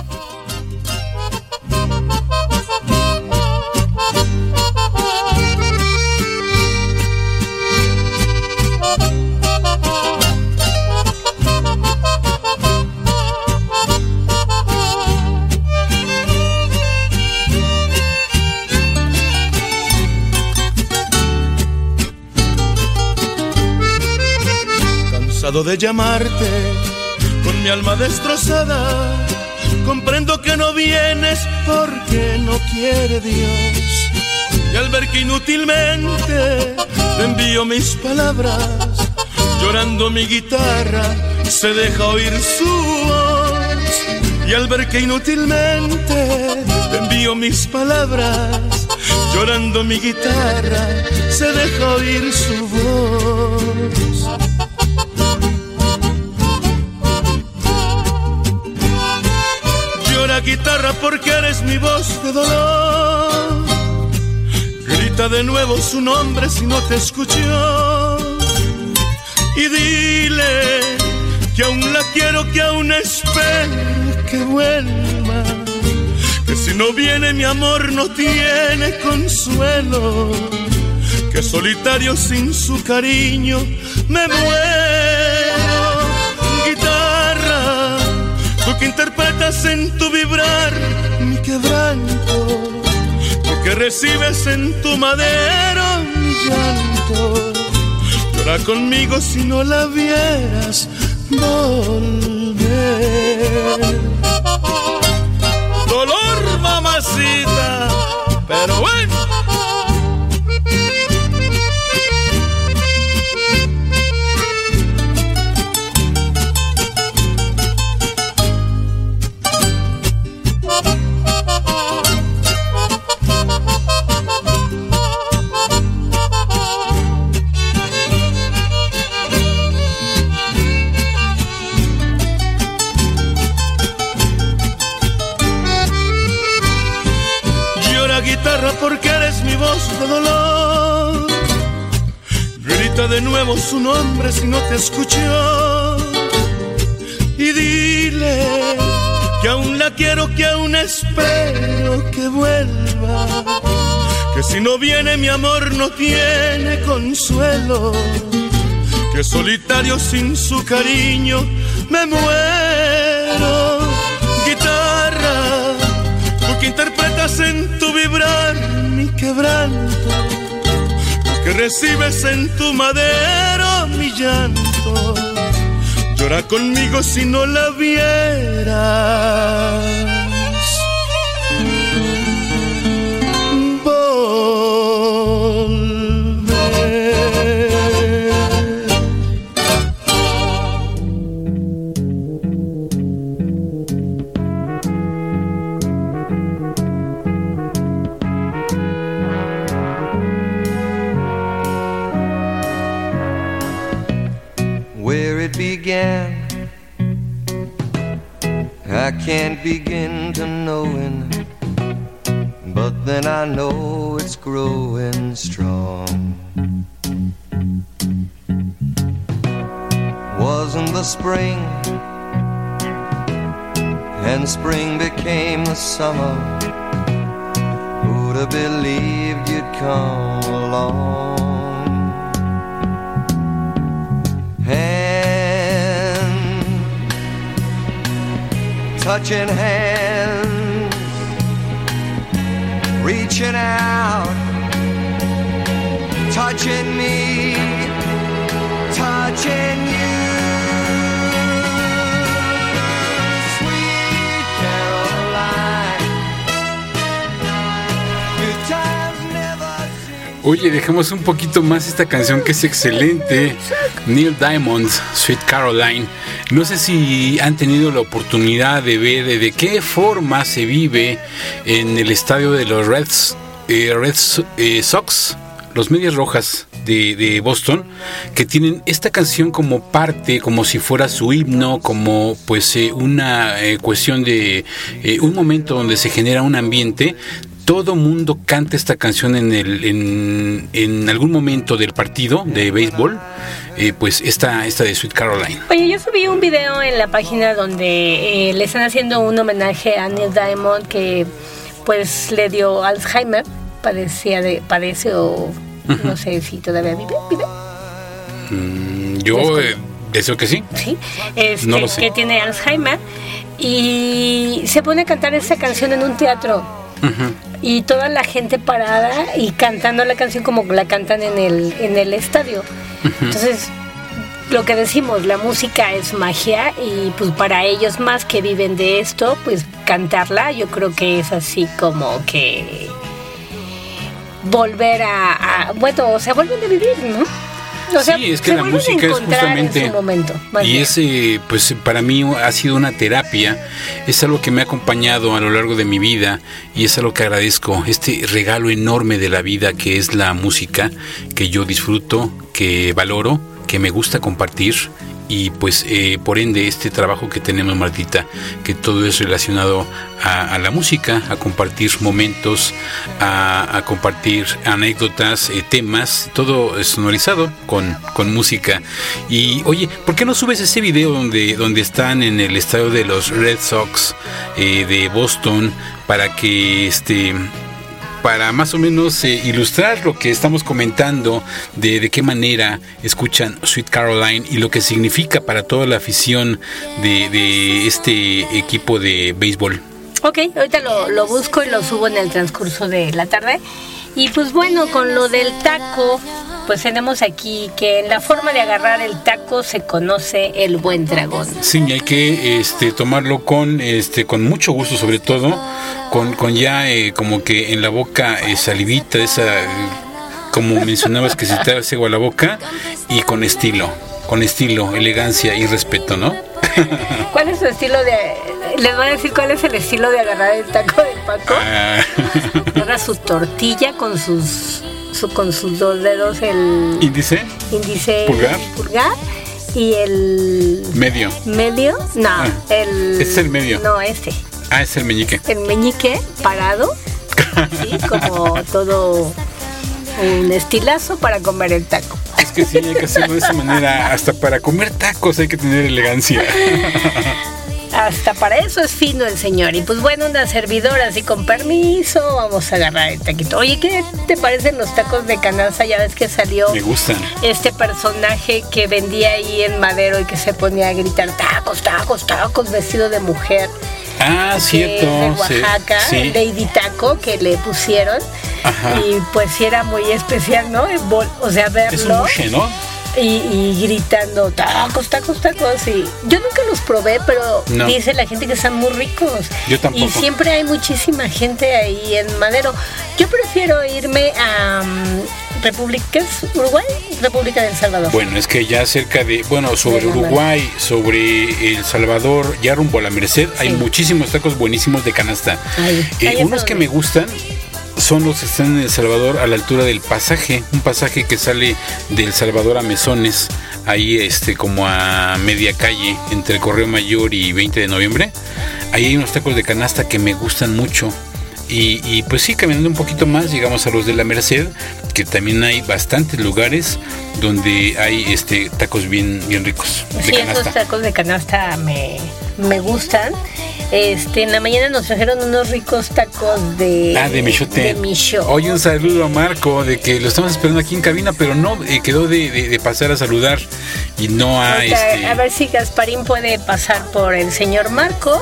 De llamarte con mi alma destrozada, comprendo que no vienes porque no quiere Dios. Y al ver que inútilmente te envío mis palabras, llorando mi guitarra se deja oír su voz. Y al ver que inútilmente te envío mis palabras, llorando mi guitarra se deja oír su voz. Llora guitarra porque eres mi voz de dolor. Grita de nuevo su nombre si no te escuchó. Y dile que aún la quiero, que aún espero que vuelva. Que si no viene mi amor no tiene consuelo. Que solitario sin su cariño me muero. Guitarra, tú que interpretas en tu vibrar mi quebranto, tú que recibes en tu madero mi llanto, llora conmigo si no la vieras volver. Dolor, mamacita, pero bueno. guitarra porque eres mi voz de dolor. Grita de nuevo su nombre si no te escuchó. Y dile que aún la quiero, que aún espero que vuelva. Que si no viene mi amor no tiene consuelo. Que solitario sin su cariño me muero. Guitarra, tú que interpretas en tu vibrar mi quebranto, tú que recibes en tu madero mi llanto, llora conmigo si no la vieras. Began, I can't begin to knowing, but then I know it's growing strong. Wasn't the spring, and spring became the summer. Who'd have believed you'd come along? Touching hands, reaching out, touching me, touching you. Sweet Caroline, good times never seem. Oye, dejemos un poquito más esta canción que es excelente. Neil Diamond, Sweet Caroline. No sé si han tenido la oportunidad de ver de qué forma se vive en el estadio de los Reds, eh, Red eh, Sox, los Medias Rojas de, de Boston, que tienen esta canción como parte, como si fuera su himno, como pues eh, una eh, cuestión de eh, un momento donde se genera un ambiente. Todo mundo canta esta canción en el en, en algún momento del partido de béisbol, eh, pues esta, esta de Sweet Caroline. Oye, yo subí un video en la página donde eh, le están haciendo un homenaje a Neil Diamond, que pues le dio Alzheimer, padecía de, padece o uh-huh. no sé si todavía vive, vive. Mm, yo eh, deseo que sí. Sí, este, no lo sé. Que tiene Alzheimer y se pone a cantar esta canción en un teatro. Uh-huh. Y toda la gente parada y cantando la canción como la cantan en el en el estadio. Uh-huh. Entonces, lo que decimos, la música es magia y pues para ellos más que viven de esto, pues cantarla, yo creo que es así como que volver a, a bueno, o sea, vuelven a vivir, ¿no? O sea, sí, es que la música es justamente momento, y ese pues para mí ha sido una terapia, es algo que me ha acompañado a lo largo de mi vida y es algo que agradezco, este regalo enorme de la vida que es la música, que yo disfruto, que valoro, que me gusta compartir. Y pues eh, por ende este trabajo que tenemos, Martita, que todo es relacionado a, a la música, a compartir momentos, a, a compartir anécdotas, eh, temas, todo sonorizado con, con música. Y oye, ¿por qué no subes ese video donde, donde están en el estadio de los Red Sox eh, de Boston para que este... para más o menos eh, ilustrar lo que estamos comentando de, de qué manera escuchan Sweet Caroline y lo que significa para toda la afición de, de este equipo de béisbol? Ok, ahorita lo, lo busco y lo subo en el transcurso de la tarde. Y pues bueno, con lo del taco, pues tenemos aquí que en la forma de agarrar el taco se conoce el buen dragón. Sí, hay que este, tomarlo con este con mucho gusto, sobre todo con, con ya eh, como que en la boca eh, salivita, esa, como mencionabas, que se te hace agua a la boca, y con estilo, con estilo, elegancia y respeto, ¿no? ¿Cuál es su estilo de...? Les voy a decir cuál es el estilo de agarrar el taco de Paco. Ah. Agarra su tortilla con sus su, con sus dos dedos, el... ¿Índice? Índice... ¿Pulgar? Pulgar. Y el... ¿Medio? ¿Medio? No, ah, Este el... es el medio. No, este. Ah, es el meñique. El meñique parado. Sí, como como todo un estilazo para comer el taco. Es que sí, hay que hacerlo de esa manera. Hasta para comer tacos hay que tener elegancia. Hasta para eso es fino el señor. Y pues bueno, una servidora así con permiso, vamos a agarrar el taquito. Oye, ¿qué te parecen los tacos de canasta? Ya ves que salió Me gustan. este personaje que vendía ahí en Madero y que se ponía a gritar tacos, tacos, tacos, vestido de mujer. Ah, cierto. De Oaxaca, sí, sí. Lady Taco, que le pusieron. Ajá. Y pues sí era muy especial, ¿no? O sea, verlo. Es un moche, ¿no? Y, y gritando tacos, tacos, tacos. Y yo nunca los probé, pero no. Dice la gente que están muy ricos. Yo tampoco. Y siempre hay muchísima gente ahí en Madero. Yo prefiero irme a um, República, Uruguay, República del Salvador. Bueno, es que ya cerca de, bueno, sobre Uruguay, sobre El Salvador, ya rumbo a la Merced, sí. Hay muchísimos tacos buenísimos de canasta. Ay, eh, unos que me gustan son los que están en El Salvador a la altura del pasaje, un pasaje que sale de El Salvador a Mesones, ahí este como a media calle entre Correo Mayor y veinte de noviembre. Ahí hay unos tacos de canasta que me gustan mucho. Y, y pues sí, caminando un poquito más llegamos a los de la Merced, que también hay bastantes lugares donde hay este tacos bien, bien ricos de sí, canasta. Esos tacos de canasta me, me gustan. Este, en la mañana nos trajeron unos ricos tacos de Ah, de michote. De micho. Hoy un saludo a Marco, de que lo estamos esperando aquí en cabina, pero no, eh, quedó de, de, de pasar a saludar y no a Ahorita, este... A ver si Gasparín puede pasar por el señor Marco.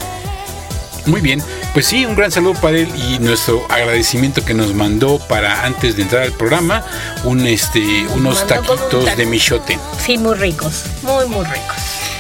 Muy bien, pues sí, un gran saludo para él y nuestro agradecimiento que nos mandó para antes de entrar al programa un este unos taquitos un de michote. Sí, muy ricos, muy muy ricos.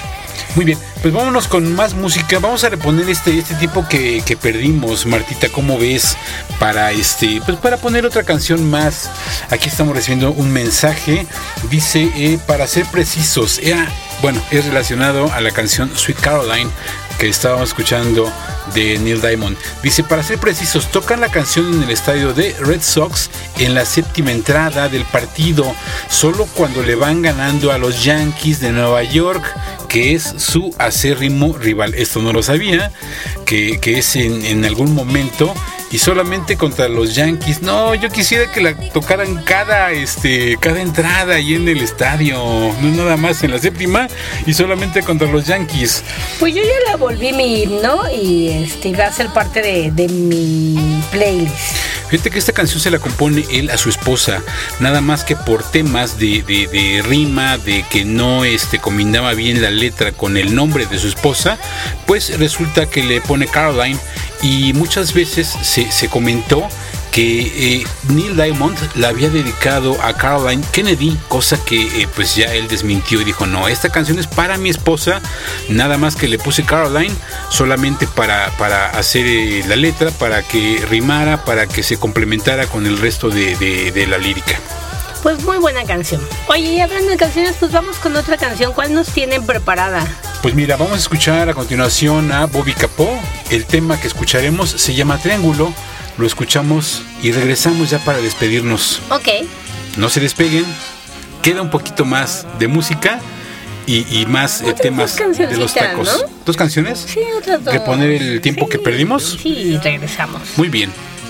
Muy bien, pues vámonos con más música. Vamos a reponer este este tipo que, que perdimos, Martita, ¿cómo ves? Para este, pues para poner otra canción más. Aquí estamos recibiendo un mensaje. Dice, eh, para ser precisos, eh, bueno, es relacionado a la canción Sweet Caroline que estábamos escuchando de Neil Diamond. Dice, para ser precisos, tocan la canción en el estadio de Red Sox en la séptima entrada del partido, solo cuando le van ganando a los Yankees de Nueva York, que es su acérrimo rival. Esto no lo sabía, que, que es en, en algún momento y solamente contra los Yankees. No, yo quisiera que la tocaran cada este cada entrada ahí en el estadio, no nada más en la séptima y solamente contra los Yankees. Pues yo ya la volví mi himno y este va a ser parte de, de mi playlist. Fíjate que esta canción se la compone él a su esposa, nada más que por temas de, de, de rima, de que no este, combinaba bien la letra con el nombre de su esposa, pues resulta que le pone Caroline y muchas veces se, se comentó que eh, Neil Diamond la había dedicado a Caroline Kennedy, cosa que eh, pues ya él desmintió y dijo, no, esta canción es para mi esposa, nada más que le puse Caroline solamente para, para hacer eh, la letra, para que rimara, para que se complementara con el resto de, de, de la lírica. Pues muy buena canción. Oye, y hablando de canciones, pues vamos con otra canción. ¿Cuál nos tienen preparada? Pues mira, vamos a escuchar a continuación a Bobby Capó. El tema que escucharemos se llama Triángulo. Lo escuchamos y regresamos ya para despedirnos. Ok. No se despeguen. Queda un poquito más de música y, y más eh, temas de los tacos. ¿No? ¿Dos canciones? Sí, otras dos. ¿Reponer el tiempo sí, que perdimos? Sí, regresamos. Muy bien.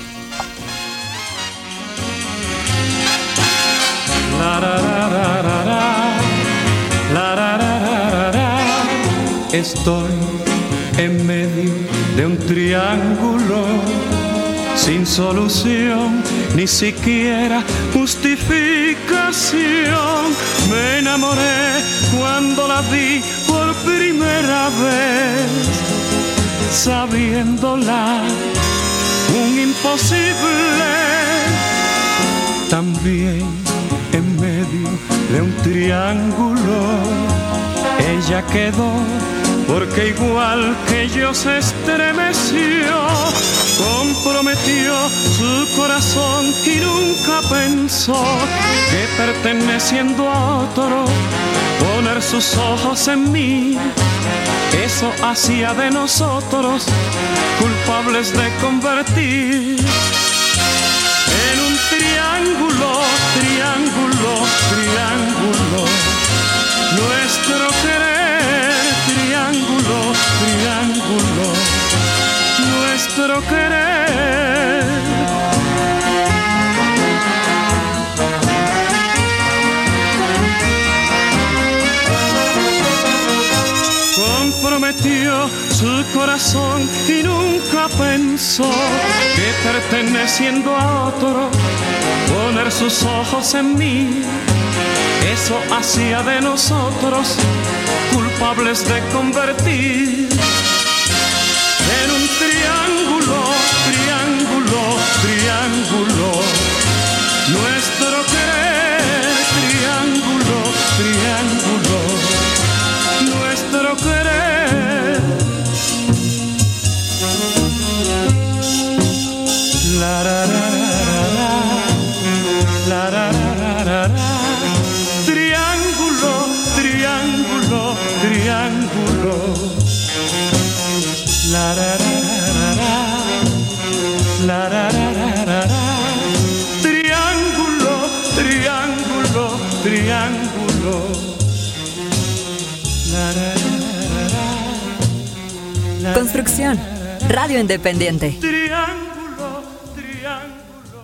La, ra, ra, ra, ra, ra. La, ra, ra, ra, ra, ra. Estoy en medio de un triángulo sin solución, ni siquiera justificación. Me enamoré cuando la vi por primera vez, sabiéndola un imposible. También en medio de un triángulo ella quedó, porque igual que yo se estremeció, comprometió su corazón y nunca pensó que perteneciendo a otro, poner sus ojos en mí, eso hacía de nosotros culpables de convertir en un triángulo, triángulo, triángulo, nuestro querer, triángulo, triángulo, nuestro querer. pensó que perteneciendo a otro, poner sus ojos en mí, eso hacía de nosotros culpables de convertir en un triángulo, triángulo, triángulo, nuestro querer, triángulo, triángulo, nuestro querer. La la la la la la la la. Triángulo, triángulo, triángulo. La la la la la la la la. Triángulo, triángulo, triángulo. La la la la. Construcción, radio independiente. Triángulo, triángulo.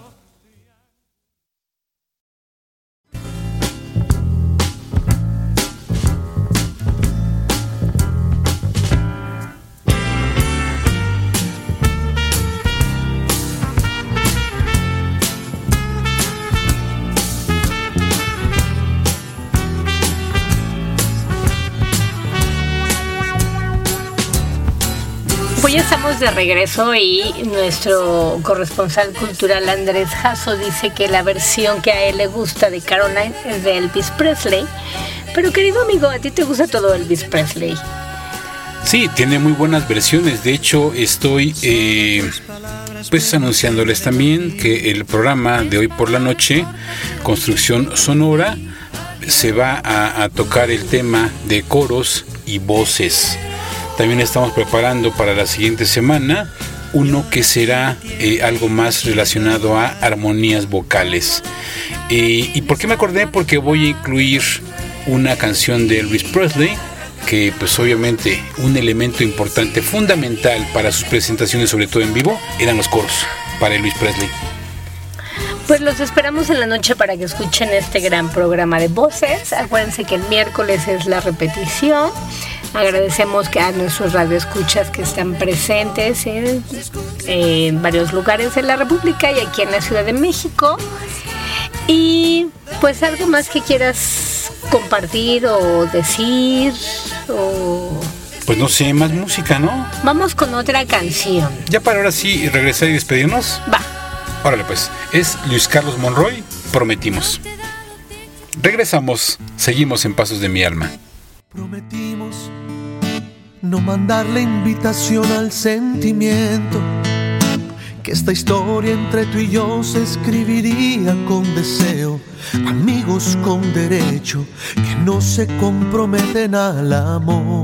Hoy estamos de regreso y nuestro corresponsal cultural Andrés Jasso dice que la versión que a él le gusta de Caroline es de Elvis Presley. Pero querido amigo, ¿a ti te gusta todo Elvis Presley? Sí, tiene muy buenas versiones. De hecho, estoy eh, pues anunciándoles también que el programa de hoy por la noche, Construcción Sonora, se va a, a tocar el tema de coros y voces. También estamos preparando para la siguiente semana uno que será eh, algo más relacionado a armonías vocales. Eh, ¿Y por qué me acordé? Porque voy a incluir una canción de Elvis Presley, que pues obviamente un elemento importante, fundamental para sus presentaciones, sobre todo en vivo, eran los coros para Elvis Presley. Pues los esperamos en la noche para que escuchen este gran programa de voces. Acuérdense que el miércoles es la repetición. Agradecemos que a nuestros radioescuchas que están presentes en, en varios lugares de la República y aquí en la Ciudad de México. Y pues algo más que quieras compartir o decir o... Pues no sé, más música, ¿no? Vamos con otra canción. Ya para ahora sí regresar y despedirnos. Va. Órale pues, es Luis Carlos Monroy, Prometimos. Regresamos, seguimos en Pasos de mi Alma. Prometimos no mandarle invitación al sentimiento, que esta historia entre tú y yo se escribiría con deseo, amigos con derecho que no se comprometen al amor.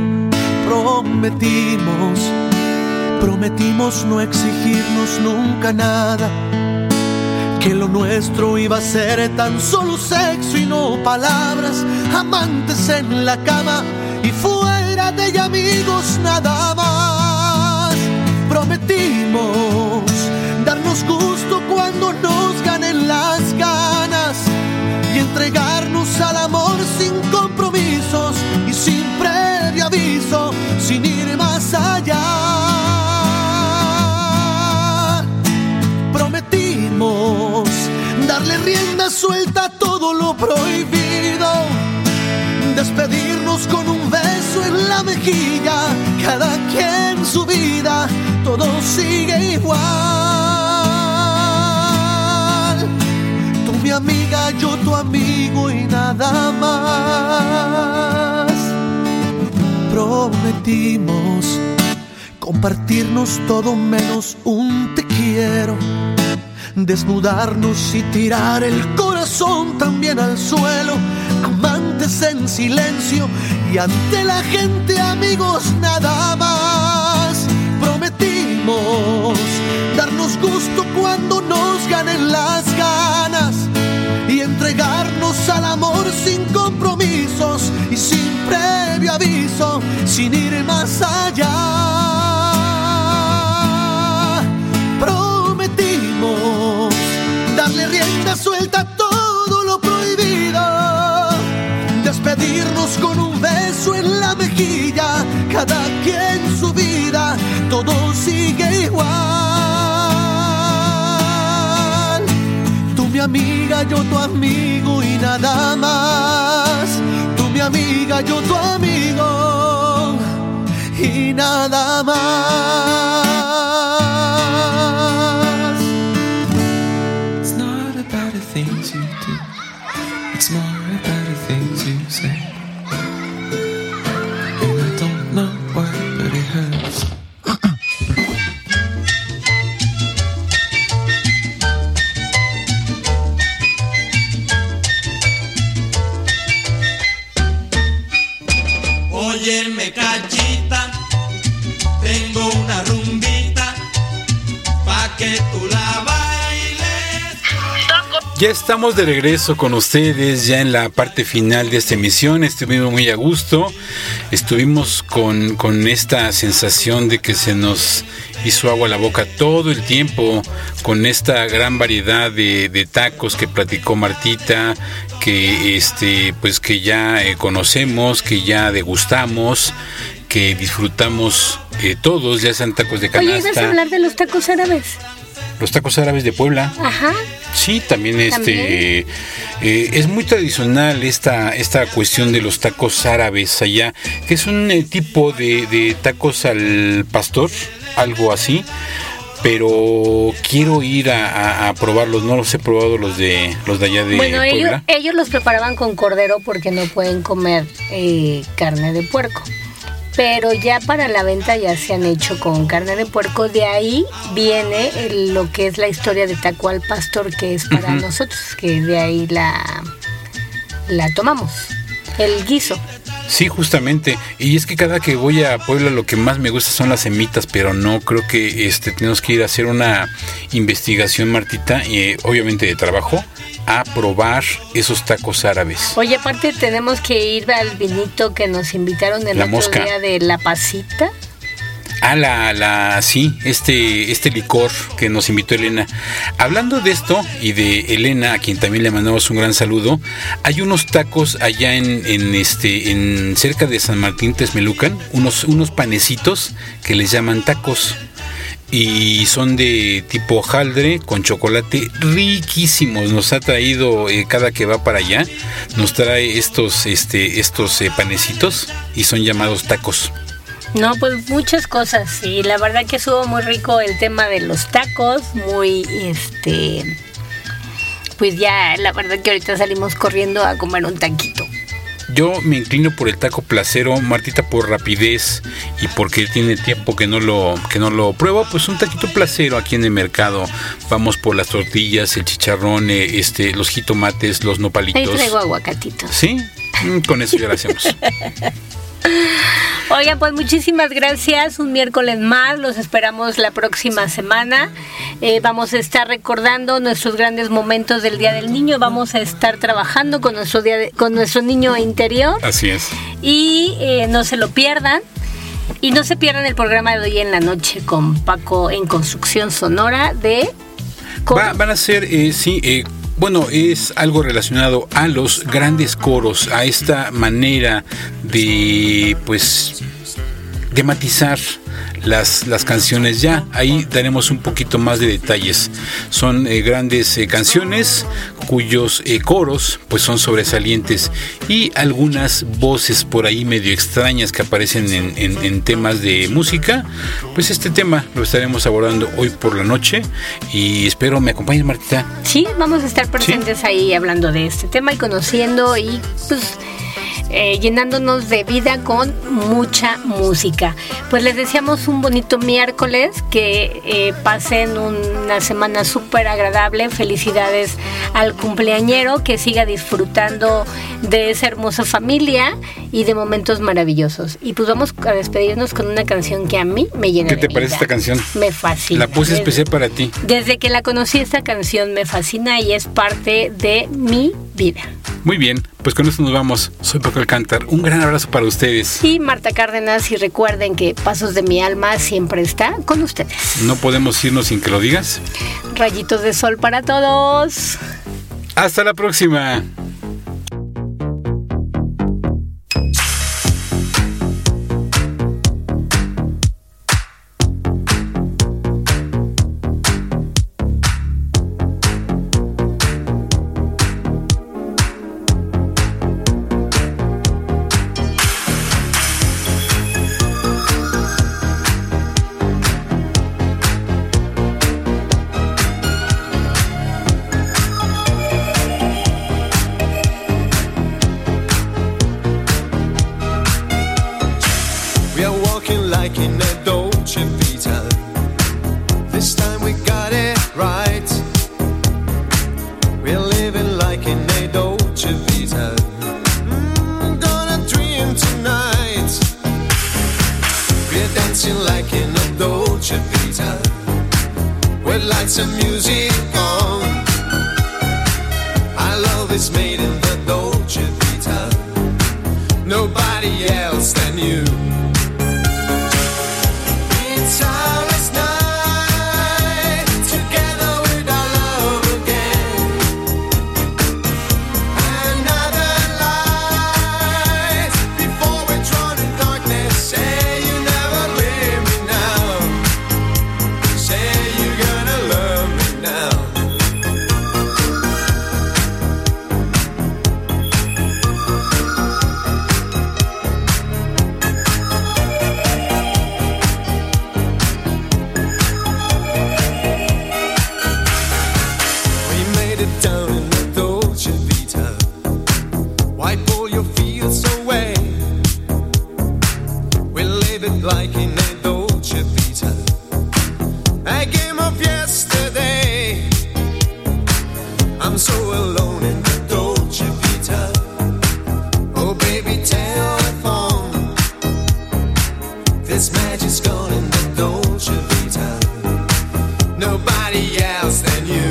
Prometimos, prometimos no exigirnos nunca nada, que lo nuestro iba a ser tan solo sexo y no palabras, amantes en la cama y fuera de ella amigos nada más. Prometimos darnos gusto cuando nos ganen las ganas y entregarnos al amor sin compromisos y sin previo aviso, sin ir más allá. Prometimos darle rienda suelta a todo lo prohibido, despedirnos con un beso en la mejilla, cada quien su vida, todo sigue igual. Tú mi amiga, yo tu amigo y nada más. Prometimos compartirnos todo menos un te quiero, desnudarnos y tirar el corazón también al suelo, amantes en silencio y ante la gente amigos nada más. Prometimos darnos gusto cuando nos ganen las ganas y entregarnos al amor sin compromisos y sin previo aviso, sin ir más allá. Prometimos darle rienda suelta a todo lo prohibido, despedirnos con un beso en la mejilla, cada quien su vida, todo sigue igual. Tú mi amiga, yo tu amigo y nada más. Tú mi amiga, yo tu amigo y nada más. It's not about the things you do, it's more about the things you say. And I don't know why, but it hurts. Óyeme, cachita, tengo una rumbita pa' que tú la bailes. Ya estamos de regreso con ustedes, ya en la parte final de esta emisión. Estuvimos muy a gusto, estuvimos con, con esta sensación de que se nos hizo agua a la boca todo el tiempo, con esta gran variedad de, de tacos que platicó Martita, que este pues que ya eh, conocemos, que ya degustamos, que disfrutamos eh, todos, ya sean tacos de canasta. Oye, ¿ibas a hablar de los tacos árabes? Los tacos árabes de Puebla. Ajá. Sí, también este ¿También? Eh, es muy tradicional esta esta cuestión de los tacos árabes allá, que es un eh, tipo de, de tacos al pastor, algo así. Pero quiero ir a, a, a probarlos, no los he probado los de los de allá de bueno, Puebla. Ellos, ellos los preparaban con cordero porque no pueden comer eh, carne de puerco. Pero ya para la venta ya se han hecho con carne de puerco. De ahí viene el, lo que es la historia de taco al pastor, que es para uh-huh. nosotros, que de ahí la, la tomamos, el guiso. Sí, justamente. Y es que cada que voy a Puebla lo que más me gusta son las semitas, pero no, creo que este tenemos que ir a hacer una investigación, Martita, y obviamente de trabajo, a probar esos tacos árabes. Oye, aparte tenemos que ir al vinito que nos invitaron el la otro mosca. día de La Pasita. Ah, la, la, sí, este, este licor que nos invitó Elena. Hablando de esto y de Elena, a quien también le mandamos un gran saludo, hay unos tacos allá en, en este, en cerca de San Martín Texmelucan, unos, unos panecitos que les llaman tacos. Y son de tipo hojaldre con chocolate, riquísimos. Nos ha traído eh, cada que va para allá, nos trae estos, este, estos eh, panecitos y son llamados tacos. No, pues muchas cosas, y la verdad que estuvo muy rico el tema de los tacos, muy, este, pues ya, la verdad que ahorita salimos corriendo a comer un taquito. Yo me inclino por el taco placero, Martita, por rapidez y porque tiene tiempo que no lo que no lo pruebo. Pues un taquito placero aquí en el mercado. Vamos por las tortillas, el chicharrón, este, los jitomates, los nopalitos. Ahí traigo aguacatitos. ¿Sí? Con eso ya lo hacemos. Oigan, pues muchísimas gracias. Un miércoles más, los esperamos la próxima semana. Eh, vamos a estar recordando nuestros grandes momentos del Día del Niño. Vamos a estar trabajando con nuestro día de, con nuestro niño interior. Así es. Y eh, no se lo pierdan. Y no se pierdan el programa de hoy en la noche con Paco en Construcción Sonora de... Va, van a ser, eh, sí, eh, bueno, es algo relacionado a los grandes coros, a esta manera de, pues, de matizar las, las canciones. Ya ahí daremos un poquito más de detalles. Son eh, grandes eh, canciones cuyos eh, coros pues son sobresalientes y algunas voces por ahí medio extrañas que aparecen en, en, en temas de música. Pues este tema lo estaremos abordando hoy por la noche y espero me acompañes, Martita. Sí, vamos a estar presentes ¿Sí? ahí hablando de este tema y conociendo y pues Eh, llenándonos de vida con mucha música. Pues les deseamos un bonito miércoles, que eh, pasen una semana súper agradable. Felicidades al cumpleañero, que siga disfrutando de esa hermosa familia y de momentos maravillosos. Y pues vamos a despedirnos con una canción que a mí me llena de vida. ¿Qué te parece esta canción? Me fascina. La puse desde, especial para ti. Desde que la conocí, esta canción me fascina y es parte de mi vida. Muy bien, pues con esto nos vamos. Soy Paco Alcántar. Un gran abrazo para ustedes. Y Marta Cárdenas, y recuerden que Pasos de mi Alma siempre está con ustedes. No podemos irnos sin que lo digas. Rayitos de sol para todos. Hasta la próxima. Vita. Mm, gonna dream tonight. We're dancing like in a Dolce Vita, with lights and music on. Our love is made in the Dolce Vita, nobody else than you. It's our last night together with our love again. Another light before we're drawn in darkness. Say you never leave me now. Say you're gonna love me now. Down in the Dolce Vita, wipe all your fears away. We'll live it like in a Dolce Vita, a game of yesterday. I'm so alone in the Dolce Vita. Oh baby, telephone, this magic's gone in the Dolce Vita, nobody else than you.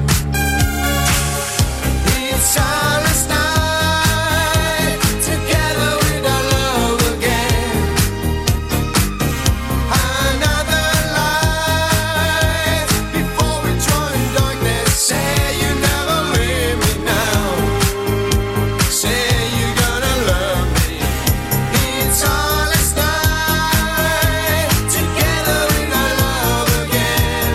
It's our last night together with our love again. Another light before we join darkness. Say you never leave me now. Say you're gonna love me. It's our last night together with our love again.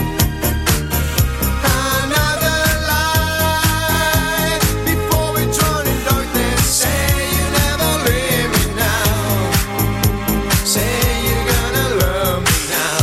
Another light before we drown in darkness. Say you never leave me now. Say you're gonna love me now.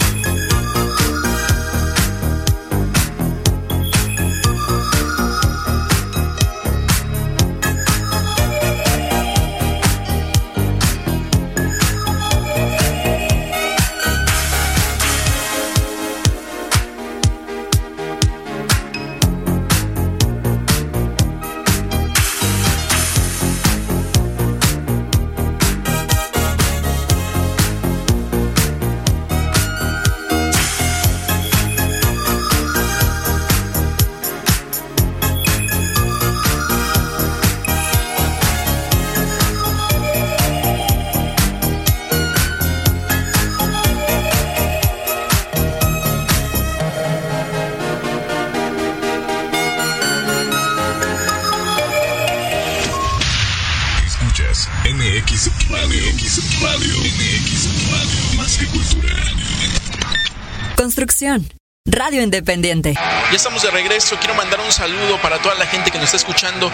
Escuchas M X Radio. M X Radio. M X Radio. Más que cultura. Construcción. Radio Independiente. Ya estamos de regreso. Quiero mandar un saludo para toda la gente que nos está escuchando.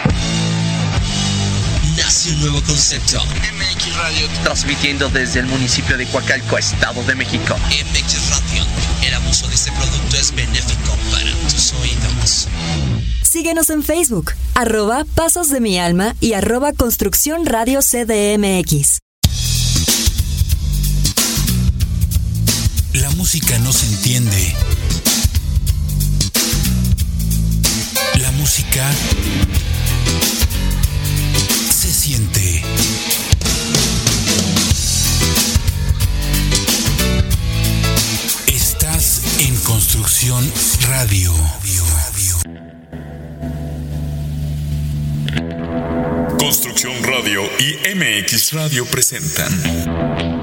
Nace un nuevo concepto. M X Radio. Transmitiendo desde el municipio de Coacalco, Estado de México. M X Radio. El abuso de este producto es benéfico para tus oídos. Síguenos en Facebook, arroba Pasos de mi Alma y arroba Construcción Radio C D M X. La música no se entiende. La música se siente. Estás en Construcción Radio. Construcción Radio y M X Radio presentan